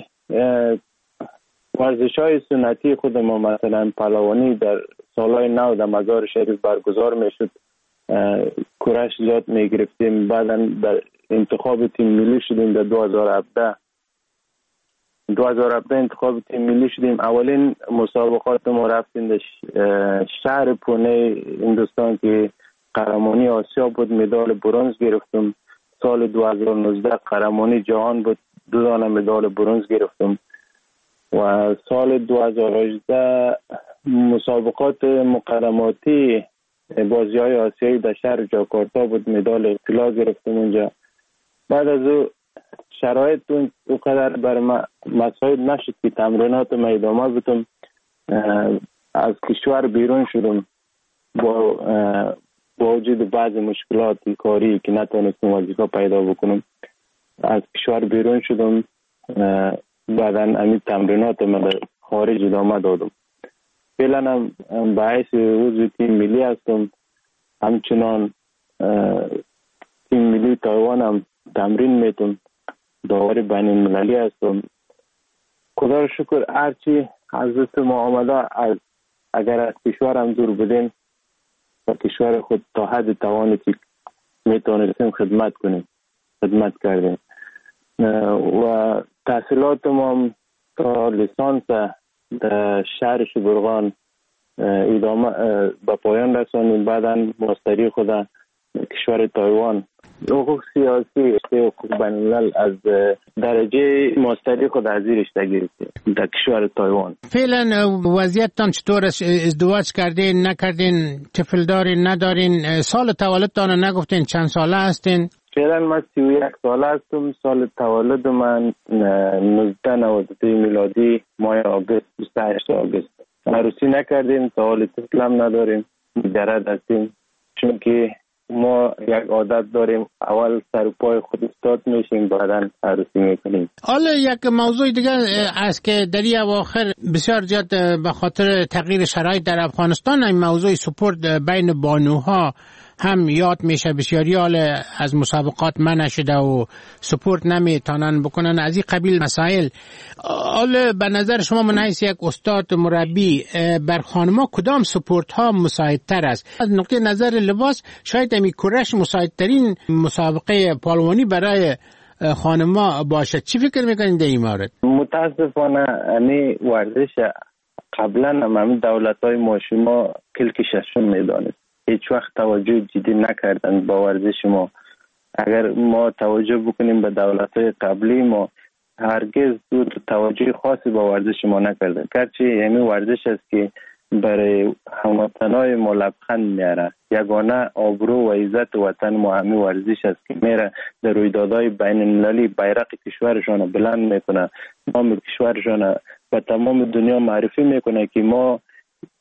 ورزش های سنتی خود ما، مثلا پهلوانی در سالهای نو در مزار شریف برگزار می شد، کورش زیاد می گرفتیم. بعدا در انتخاب تیم ملی شدیم. در دو هزار و هفده دو هزار و هفده انتخاب تیم ملی شدیم. اولین مسابقات ما رفتیم در شهر پونه هندوستان که قهرمانی آسیا بود، مدال برنز گرفتم. سال دو هزار و نوزده قهرمانی جهان بود، دو دانه مدال برنز گرفتم. و سال دو هزار و هجده مسابقات مقدماتی بازی های آسیایی در شهر جاکارتا بود، مدال طلا گرفتم اونجا. بعد از او شرایط اونقدر بر مساعد نشد که تمرینات ما ادامه بدم. از کشور بیرون شدم با با وجود بعض مشکلات کاری که نتونستم وظیفه پیدا بکنم. از کشور بیرون شدم، بعدا همین تمرینات ما در خارج ادامه دادم. فعلا هم به حیث عضو تیم ملی هستم. همچنان تیم ملی تایوان هم تمرین میتونم، داور بین المللی هستم. خدا رو شکر هرچی از دست ما آمده، از اگر از کشور هم دور بدیم و کشور خود تا حد توانی که میتونستیم خدمت کنیم خدمت کردیم. و تحصیلات ما تا لیسانس در شهر شبرغان ادامه به پایان رسانیم. بعدا ماستری خود کشور تایوان، حقوق سیاسی حقوق بین الملل، از درجه ماستری خود از زیر رشته گرفتیم در کشور تایوان. فعلا وضعیتتان چطور است؟ ازدواج کردین نکردین؟ طفل دارین ندارین؟ سال تولدتان نگفتین چند ساله هستین؟ فعلا من سی و یک ساله هستم. سال تولد من نوزده نود و دو میلادی ماه آگوست، بیست و هشت آگوست. عروسی نکردیم، سوال طفل هم نداریم، مجرد هستیم. چون که ما یک عادت داریم، اول سر پای خود استاد میشیم، بعدا عروسی میکنیم. حالا یک موضوع دیگه است که در این اواخر بسیار زیاد به خاطر تغییر شرایط در افغانستان این موضوع سپورت بین بانوها هم یاد میشه. بسیاری حال از مسابقات منع شده و سپورت نمیتونن بکنن، از این قبیل مسائل. حالا به نظر شما من حیث یک استاد مربی بر خانما کدام سپورت ها مساعدتر است؟ از نقطه نظر لباس شاید امی کورش مساعدترین مسابقه پالوانی برای خانما باشد. چی فکر میکنید در این مورد؟ متاسفانه امی ورزش قبلا هم دولت های ما شما کلکششون میدانست، هیچ وقت توجه جدی نکردن با ورزش ما. اگر ما توجه بکنیم به دولت‌های قبلی، ما هرگز دو توجه خاصی با ورزش ما نکردن. گرچه همین ورزش است که برای هموطنای ما لبخند میاره. یگانه آبرو و عزت وطن ما همین ورزش است که میره در رویدادهای بین المللی بیرق کشورشان بلند میکنه، نام کشورشان به تمام دنیا معرفی میکنه که ما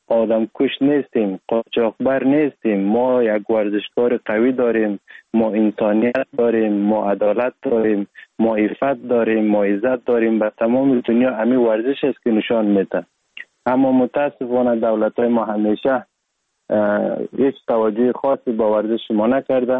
آدم کش نیستیم، قاچاقبر نیستیم. ما یک ورزشکار قوی داریم، ما انسانیت داریم، ما عدالت داریم، ما عفت داریم، ما عزت داریم. به تمام دنیا همین ورزش است که نشان میده. اما متاسفانه دولت‌های ما همیشه هیچ توجه خاصی به ورزش ما نکرده.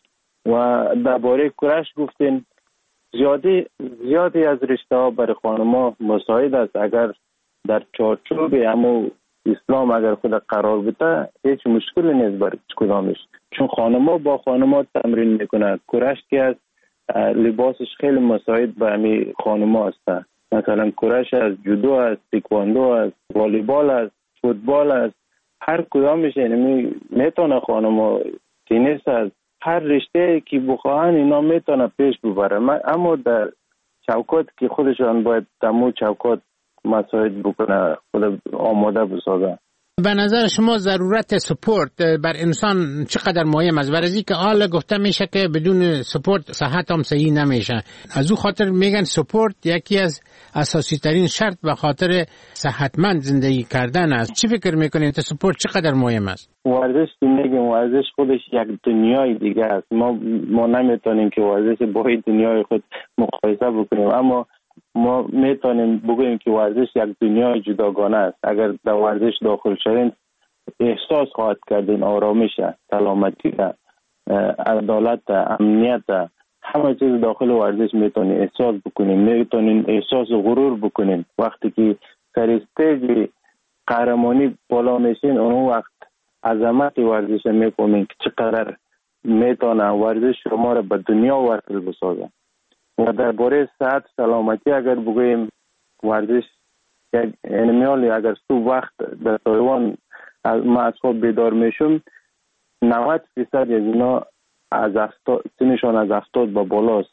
و درباره کورش گفتین، زیادی زیادی از رشته ها برای خانم‌ها مساعد است. اگر در چارچوب اما اسلام اگر خود قرار بده هیچ مشکلی نیست برای کدامش، چون خانم‌ها با خانم‌ها تمرین میکنند. کورش که از لباسش خیلی مساعد به همین خانم‌ها است. مثلا کورش از جودو است، تکواندو است، والیبال است، فوتبال است. هر کدامش یعنی میتونه خانم‌ها، تنیس است، هر رشته که بخواهن اینا میتونه پیش ببره. اما در چوکات که خودشان باید تمام چوکات مساعد بکنه، خود آماده بسازه. به نظر شما ضرورت سپورت بر انسان چقدر مهم است؟ برای اینکه حالا گفته میشه که بدون سپورت صحت هم صحیح نمیشه. از او خاطر میگن سپورت یکی از اساسی ترین شرط به خاطر صحتمند زندگی کردن است. چی فکر میکنید که سپورت چقدر مهم است؟ ورزش که میگیم ورزش خودش یک دنیای دیگه است. ما ما نمیتونیم که ورزش با دنیای خود مقایسه بکنیم، اما ما میتونیم بگوییم که ورزش یک دنیای جداگانه است. اگر در ورزش داخل شدین احساس خواهد کردین آرامش، سلامتی، عدالت، امنیت، همه چیز داخل ورزش میتونین احساس بکنین. میتونین احساس غرور بکنین. وقتی که سر استیج قهرمانی بالا میشین اون وقت عظمت ورزش میفهمین که چقدر میتونه ورزش شما را به دنیا وصل بسازه. و درباره صحت سلامتی اگر بگوییم ورزش یک انمیالی، اگر صبح وقت در تایوان ما از خواب بیدار میشم نود درصد از اینا از هفتاد سنشان از هفتاد به بالاست،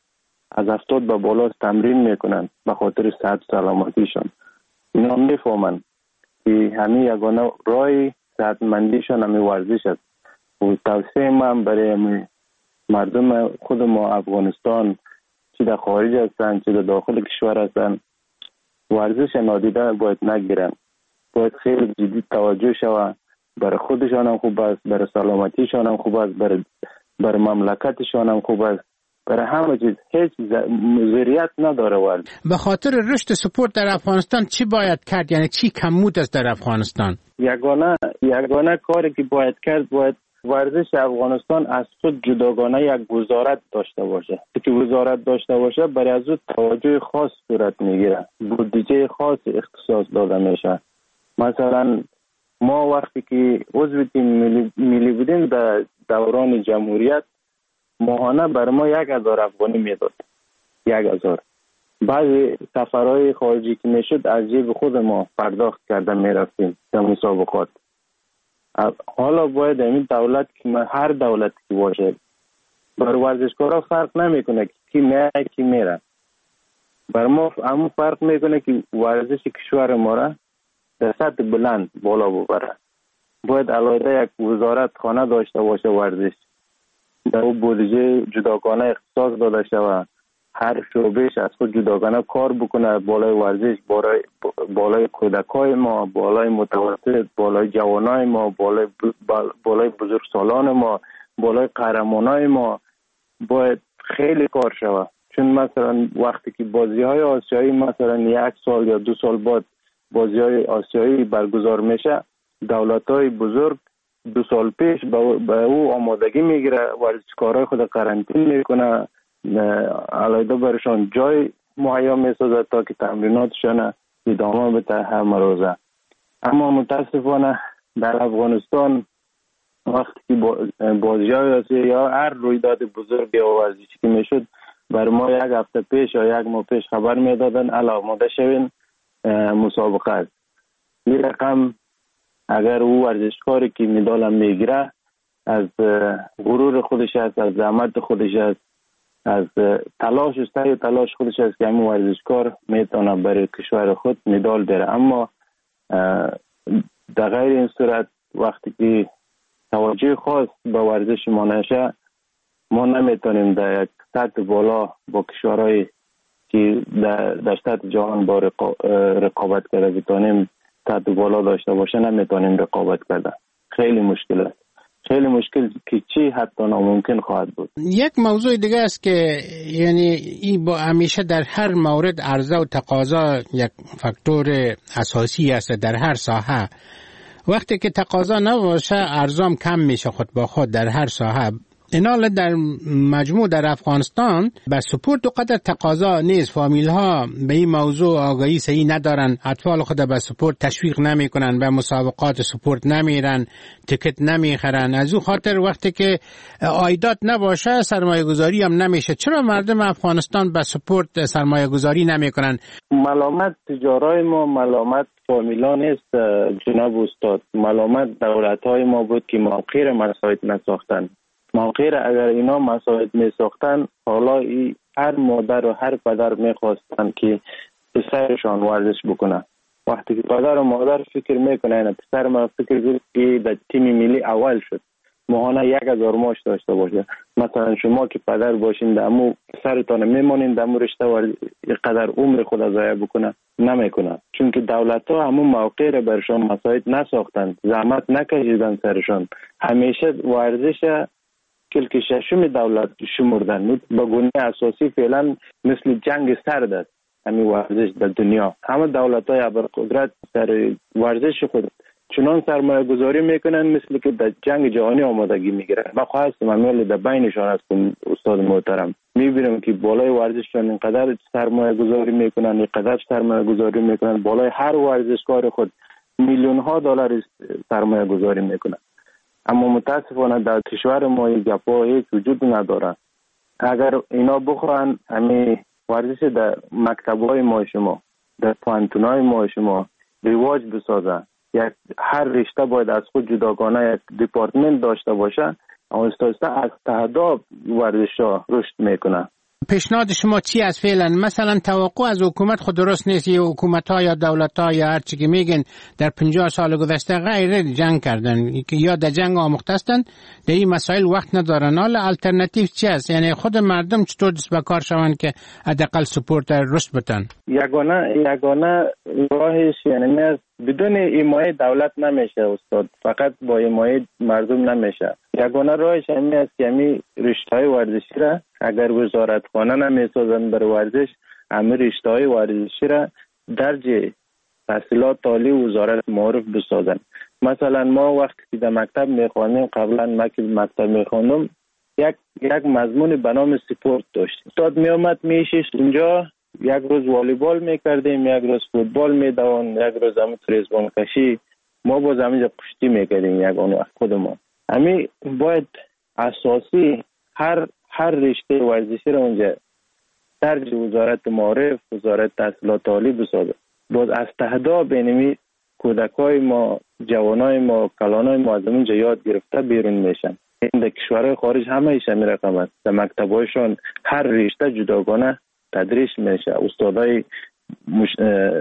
از هفتاد به بالاست تمرین میکنن به خاطر صحت سلامتیشان. اینا میفهمن که همین یگانه راه صحتمندیشان همین ورزش است. و توصیه من برای مردم خود ما افغانستان، چی در خارج هستن چی در داخل کشور هستن، ورزش نادیده باید نگیرن. باید خیلی جدی توجه شود. برای خودشان هم خوب است، برای سلامتیشان هم خوب است، برای برای مملکتشان هم خوب است، برای همه چیز. هیچ ضرریت نداره ورزش. به خاطر رشد سپورت در افغانستان چی باید کرد؟ یعنی چی کمبود است در افغانستان؟ یگانه یگانه کاری که باید کرد، باید ورزش افغانستان از خود جداگانه یک وزارت داشته باشه. که وزارت داشته باشه برای از او توجه خاص صورت میگیره، بودجه خاص اختصاص داده میشه. مثلا ما وقتی که عضو تیم ملی, ملی بودیم در دوران جمهوریت ماهانه بر ما یک هزار افغانی میداد. یک هزار. بعضی سفرهای خارجی که میشد از جیب خود ما پرداخت کرده میرفتیم در مسابقات. حالا باید این دولت که هر دولت که باشه بر ورزشکارا فرق نمیکنه که کی میره کی میره. بر ما همون فرق میکنه که ورزش کشور ما را در سطح بلند بالا ببره. باید علاوه یک وزارت خانه داشته باشه ورزش، در او بودجه جداگانه اختصاص داده شود، هر شعبهش از خود جداگانه کار بکنه بالای ورزش، بالای بالای کودکای ما، بالای متوسط، بالای جوانای ما، بالای بالای بزرگسالان ما، بالای قهرمانای ما. باید خیلی کار شود. چون مثلا وقتی که بازی‌های آسیایی مثلا یک سال یا دو سال بعد بازی‌های آسیایی برگزار میشه، دولت‌های بزرگ دو سال پیش به او آمادگی میگیره، ورزشکارای خود قرنطینه میکنه، علاوه برشان جای مهیا میسازه تا که تمریناتشان ادامه بده هر روزه. اما متاسفانه در افغانستان وقتی که بازی‌های آسیایی یا هر رویداد بزرگ یا ورزشی که میشد بر ما یک هفته پیش یا یک ماه پیش خبر میدادن الا آماده شوین مسابقه است. این رقم اگر او ورزشکاری که مدال میگیره از غرور خودش است، از زحمت خودش است، از تلاش است، تلاش خودش است که همین ورزشکار میتونه برای کشور خود مدال بره. اما در غیر این صورت وقتی که توجه خاص به ورزش ما نشه، ما نمیتونیم در یک سطح بالا با کشورهای که در سطح جهان با رقابت کرده بتونیم قد و بالا داشته باشه نمیتونیم رقابت کردن. خیلی مشکل است. خیلی مشکل که چی حتی ناممکن خواهد بود. یک موضوع دیگه است که یعنی این با همیشه در هر مورد عرضه و تقاضا یک فاکتور اساسی است در هر ساحه. وقتی که تقاضا نباشه ارزام کم میشه خود با خود در هر ساحه. اینال در مجموع در افغانستان به سپورت و قدر تقاضا نیست. فامیل ها به این موضوع آگاهی صحیح ندارن، اطفال خود به سپورت تشویق نمی کنن، به مسابقات سپورت نمیرن، تیکت نمیخرن. از او خاطر وقتی که عایدات نباشه سرمایه گذاری هم نمیشه. چرا مردم افغانستان به سپورت سرمایه گذاری نمی کنن؟ ملامت تجارای ما، ملامت فامیلا نیست جناب استاد. ملامت دولت های ما بود که موقعی مساعد نساختن. موقعی اگر اینا مساعد می ساختن حالا ای هر مادر و هر پدر می خواستن که پسرشان ورزش بکنه. وقتی که پدر و مادر فکر میکنه پسر ما فکر بود که در تیم ملی اول شد ماهانه یک هزار ماش داشته باشه. مثلا شما که پدر باشین دمو پسرتان میمانین دمو رشته ورزش قدر عمر خود ضایع بکنه نمیکنه. چون که دولت ها همون موقع را برشان مساعد نساختن، زحمت نکشیدن سرشان. همیشه ورزش کلک ششم دولت شمردن با گونه اساسی فعلا مثل جنگ سرد است همین ورزش در دنیا. همه دولت های ابرقدرت در ورزش خود چنان سرمایه گذاری میکنن مثل که در جنگ جهانی آمادگی میگیرن. من خواستم امیالی در بینشان هستم استاد محترم، میبینم که بالای ورزششان اینقدر سرمایه گذاری میکنن، اینقدر سرمایه گذاری میکنن، بالای هر ورزشکار خود میلیون ها دلار سرمایه گذاری میکنن. اما متاسفانه در کشور ما این گپا هیچ وجود نداره. اگر اینا بخواهن همین ورزش در مکتب‌های ما شما، در پوهنتون‌های ما شما رواج بسازن، یک هر رشته باید از خود جداگانه یک دپارتمنت داشته باشه، اما استاستا از تهداب ورزش‌ها رشد میکنه. پیشنهاد شما چی است فعلا؟ مثلا توقع از حکومت خود درست نیست. یه حکومت ها یا دولت ها یا هر چی که میگن در پنجاه سال گذشته غیر جنگ کردن یا در جنگ آموخته هستند، در این مسائل وقت ندارن. حالا الटरनेटिव چی است؟ یعنی خود مردم چطور دست به کار شوند که حداقل سپورت رشد بتن؟ یگانه یگانه راهش یعنی بدون حمایت دولت نمیشه استاد، فقط با حمایت مردم نمیشه. یگانه راهش همین است که همین رشته‌های ورزشی را اگر وزارتخانه نمیسازن بر ورزش، همین رشته‌های ورزشی را درج تحصیلات عالی وزارت معرف بسازن. مثلا ما وقتی که در مکتب میخوانیم، قبلا ما که مکتب میخوانم یک یک مضمون به نام سپورت داشت. استاد میومد میشست اونجا، یک روز والیبال میکردیم، یک روز فوتبال میدوان، یک روز هم تریزبان کشی، ما باز همینجا کشتی میکردیم یک آن وقت خودمان. همین باید اساسی هر هر رشته ورزشی را اونجا درج وزارت معارف، وزارت تحصیلات عالی بسازه. باز از تهدا بینمی کودکای ما، جوانای ما، کلانای ما از اونجا یاد گرفته بیرون میشن. این در کشورهای خارج همه ایش همین رقم است. در مکتبایشان هر رشته جداگانه تدریس میشه. استادای مش...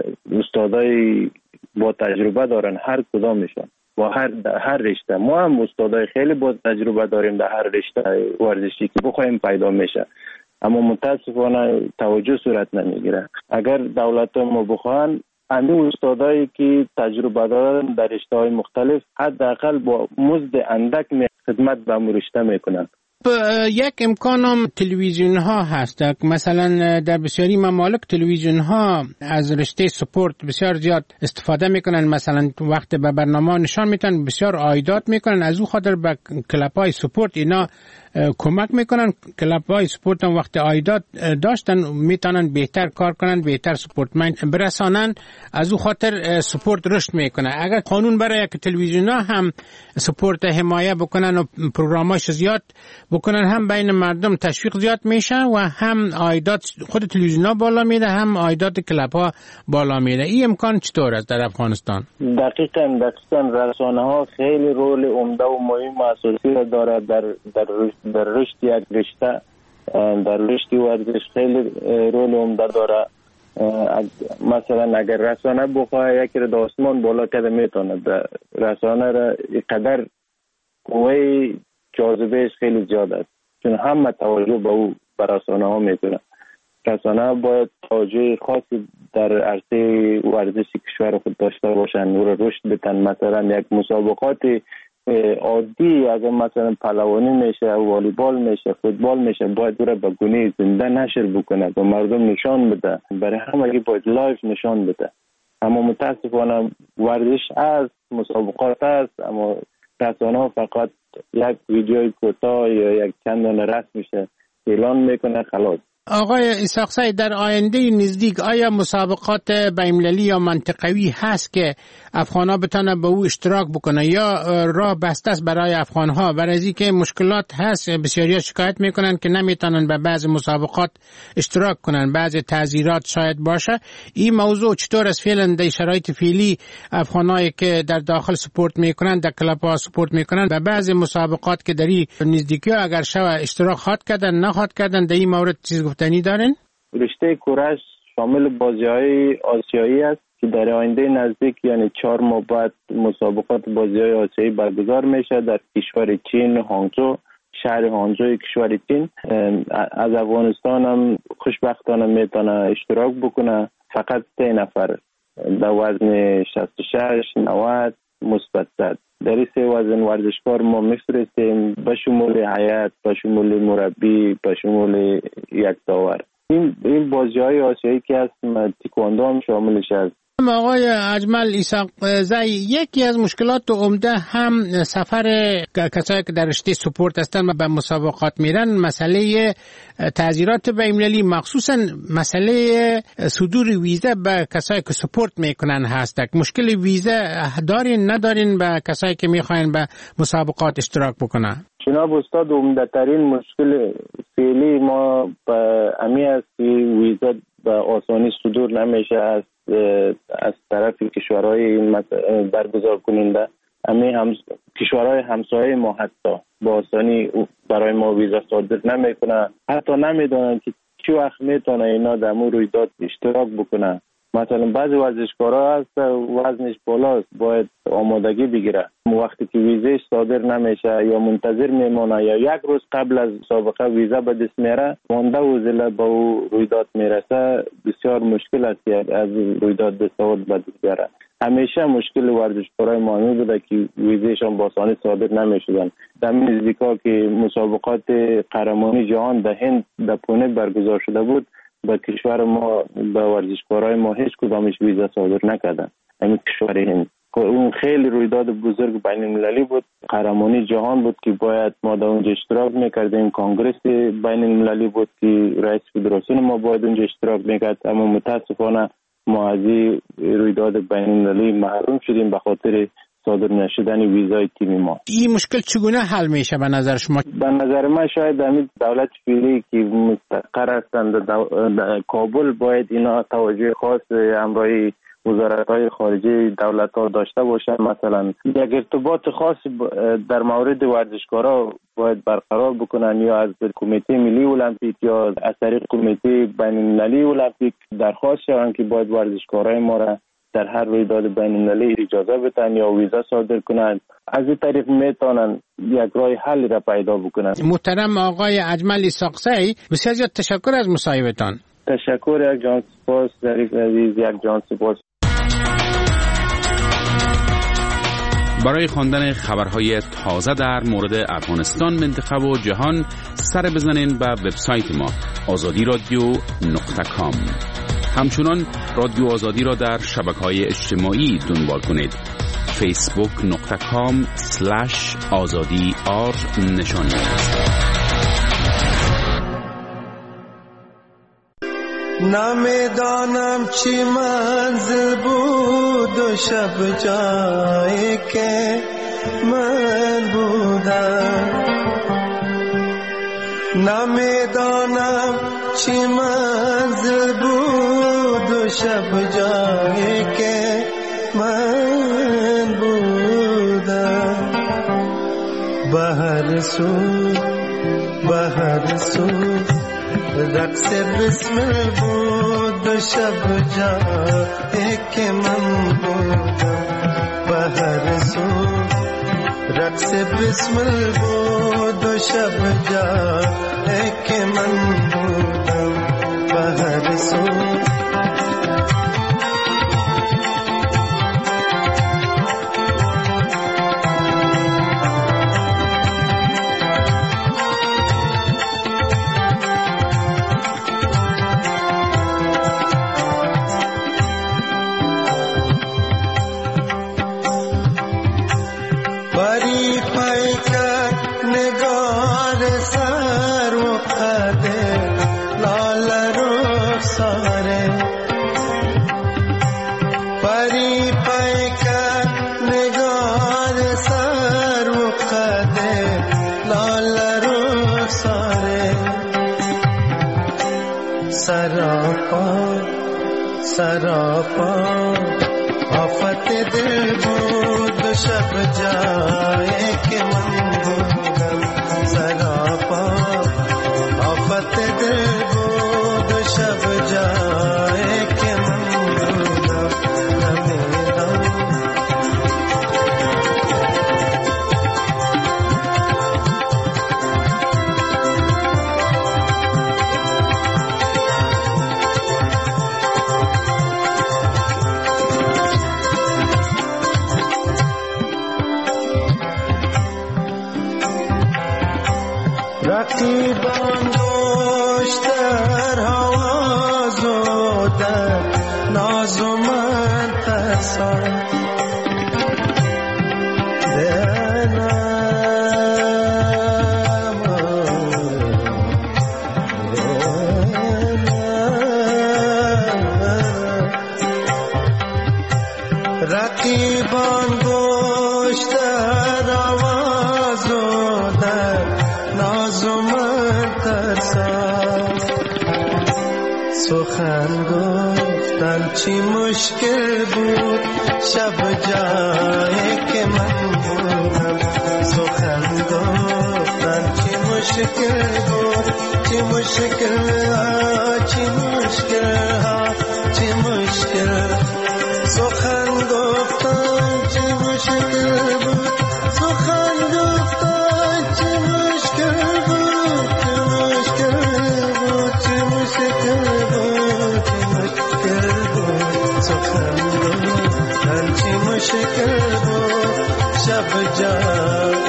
استادای با تجربه دارن هر کدامشون با هر هر رشته. ما هم استادای خیلی با تجربه داریم در هر رشته ورزشی که بخوایم پیدا میشه، اما متاسفانه توجه صورت نمیگیره. اگر دولت ما بخوان همین استادایی که تجربه دارن در رشته‌های مختلف حداقل با مزد اندک خدمت به رشته میکنن. یک امکان هم تلویزیون ها هست. مثلا در بسیاری ممالک تلویزیون ها از رشته سپورت بسیار زیاد استفاده میکنن. مثلا وقت به برنامه نشان میتن بسیار عایدات میکنن. از او خاطر به کلاب های سپورت اینا کمک میکنن. کلاب های سپورت هم وقت عایدات داشتن میتونن بهتر کار کنن، بهتر سپورتمن برسانن. از او خاطر سپورت رشد میکنه. اگر قانون برای یک تلویزیون ها هم سپورت حمایه بکنن و پروگراماش زیاد بکنن، هم بین مردم تشویق زیاد میشه و هم عایدات خود تلویزیون ها بالا میره، هم عایدات کلاب ها بالا میره. این امکان چطور است در افغانستان؟ دقیقاً دقیقاً رسانه ها خیلی رول عمده و مهم اساسی را داره در در در رشد یک رشته، در رشد ورزش خیلی رول عمده داره. مثلا اگر رسانه بخواه یکی را در آسمان بالا کرده میتونه، رسانه را اینقدر قوه جاذبهش خیلی زیاد است، چون همه توجه به او بر رسانه ها میکنه. رسانه باید توجه خاصی در عرصه ورزش کشور خود داشته باشند و رشد بدن. مثلا یک مسابقات عادی اگر مثلا پهلوانی میشه، والیبال میشه، فوتبال میشه، باید او را به گونه زنده نشر بکنه و مردم نشان بده، برای همه باید لایف نشان بده. اما متاسفانه ورزش است، مسابقات است، اما رسانه فقط یک ویدیوی کوتاه یا یک چند دانه رسم میشه اعلان میکنه خلاص. آقای اسحاق سعید، در آینده نزدیک آیا مسابقات بین‌المللی یا منطقوی هست که افغان‌ها بتونن به او اشتراک بکنن یا راه بسته است برای افغان‌ها؟ برای از اینکه مشکلات هست، بسیاریا شکایت میکنن که نمیتونن به بعض مسابقات اشتراک کنن، بعض تعذیرات شاید باشه. این موضوع چطور است فعلا در شرایط فعلی افغانایی که در داخل سپورت میکنن، در کلاب‌ها سپورت میکنن، به بعض مسابقات که در این نزدیکی اگر شو اشتراک خواهد کردن نخواهد کردن، در این مورد چیز گفتنی دارین؟ رشته کورش شامل بازی‌های آسیایی است که در آینده نزدیک یعنی چهار ماه بعد مسابقات بازی‌های آسیایی برگزار میشه در کشور چین، هانگزو، شهر هانگزو کشور چین. از افغانستان هم خوشبختانه میتونه اشتراک بکنه، فقط سه نفر در وزن شصت و شش، نود، مثبت صد. در این سه وزن ورزشکار ما میفرستیم به شمول هیئت، به شمول مربی، به شمول یک داور. این این بازی‌های آسیایی که هست تکواندو هم شاملش است. آقای اجمل اسحاق زی، یکی از مشکلات عمده هم سفر کسایی که در رشته سپورت هستن و به مسابقات میرن، مسئله تعذیرات بین‌المللی، مخصوصا مسئله صدور ویزا به کسایی که سپورت میکنن هست. مشکل ویزا دارین ندارین به کسایی که میخواین به مسابقات اشتراک بکنن؟ جناب استاد، عمده ترین مشکل فعلی ما به امی است که ویزا به آسانی صدور نمیشه از از طرف کشورهای برگزار کننده. امی هم کشورهای همسایه ما حتی به آسانی برای ما ویزا صادر نمیکنه، حتی نمیدونن که چی وقت میتونه اینا در مورد رویداد اشتراک بکنه. مثلا بعضی ورزشکارا هست وزنش بالاست، باید آمادگی بگیره، وقتی که ویزاش صادر نمیشه یا منتظر میمونه یا یک روز قبل از مسابقه ویزا به دست میره، مانده و زله به او رویداد میرسه، بسیار مشکل است از رویداد دستاورد به دست بیاره. همیشه مشکل ورزشکارای ما بوده که ویزاشون با آسانی صادر نمیشدن. در نزدیکا که مسابقات قهرمانی جهان در هند در پونه برگزار شده بود، به کشور ما به ورزشکارای ما هیچ کدامش ویزا صادر نکردن. همین کشور هند، اون خیلی رویداد بزرگ بین المللی بود، قهرمانی جهان بود که باید ما در اونجا اشتراک میکردیم. کنگرس بین المللی بود که رئیس فدراسیون ما باید اونجا اشتراک میکرد، اما متاسفانه ما از این رویداد بین المللی محروم شدیم به خاطر صادر نشدن ویزای تیم ما. این مشکل چگونه حل میشه به نظر شما؟ به نظر من شاید همین دولت فعلی که مستقر هستند در کابل باید اینا توجه خاص همراه وزارت‌های خارجه دولت‌ها داشته باشن. مثلا یک ارتباط خاص در مورد ورزشکارا باید برقرار بکنن، یا از کمیته ملی المپیک یا از طریق کمیته بین‌المللی المپیک درخواست شوند که باید ورزشکارای ما را در هر رویداد بین‌المللی اجازه بدن یا ویزا صادر کنند. از این طریق میتونن یک راه حل را پیدا بکنن. محترم آقای اجمل اسحاق زی، بسیار زیاد تشکر از مصاحبتان. تشکر، یک جان سپاس ظریف عزیز، یک جان سپاس. برای خواندن خبرهای تازه در مورد افغانستان، منطقه و جهان سر بزنین به وبسایت ما آزادی رادیو نقطه کام. همچنان رادیو آزادی را در شبکه‌های اجتماعی دنبال کنید. فیسبوک نقطه کام سلش آزادی آر نشانی است. نمیدانم چی منزل بود و شب جایی که من بودم، نمیدانم چی منزل بود و شب جایی که من بودم. به هر سو به هر سو رقص بسمل بود و شب جایی که من بودم. به هر سو رقص بسمل بود و شب جایی که من بودم. به رسول सरापा आफत दिल बुद शब जाए के मंगूगम सरापा आफत दिल बुद शब जाए के मंगूगम नमेरा رقیبان گوشتر هوازو در ناز و من ترسان دنم رقیبان گوشتر هوازو در نازمن ترسان سخن گفتن چی مشکل بود شب جایی که من بودم سخن گفتن چی مشکل بود چی مشکل ها چی مشکل ها چی مشکل سخن گفتن چی مشکل بود سخن گفتن چی مشکل بود چی مشکل بود چی مشکل بود چی مشکل بود سخن گفتن چی مشکل بود شب جان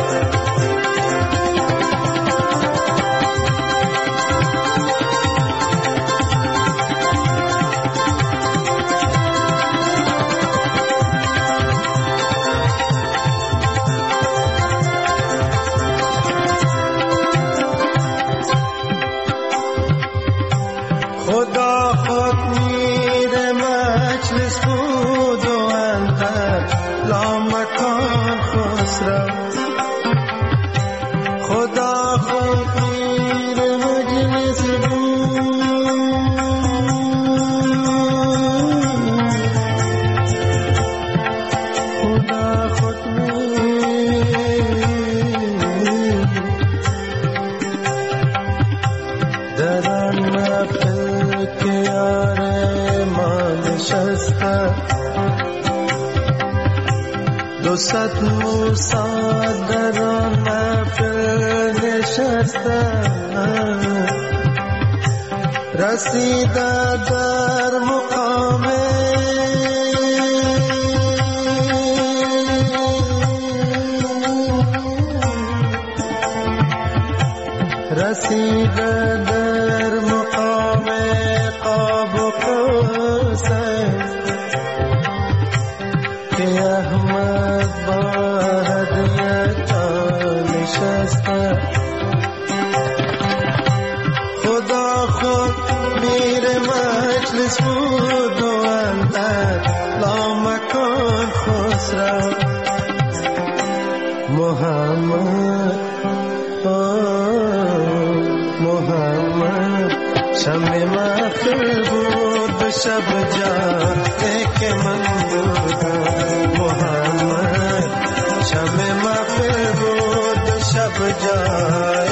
خدا خود میر مجلس بود و اندر لامکان خسرو خدا خود میر مجلس بود خدا خود میر دران محفل کے یار مان شستا دو صد موسیٰ دران محفل نشستا رسیدہ در مقام رسیدہ در مقام قاب و قوسین کہ احمد با هدیت نشسته خدا خود میر مجلس بود و اندر لامکان خسرو محمد محمد شمع محفل بود شب جاتے کے من بودم محمد شمع محفل بود شب جاتے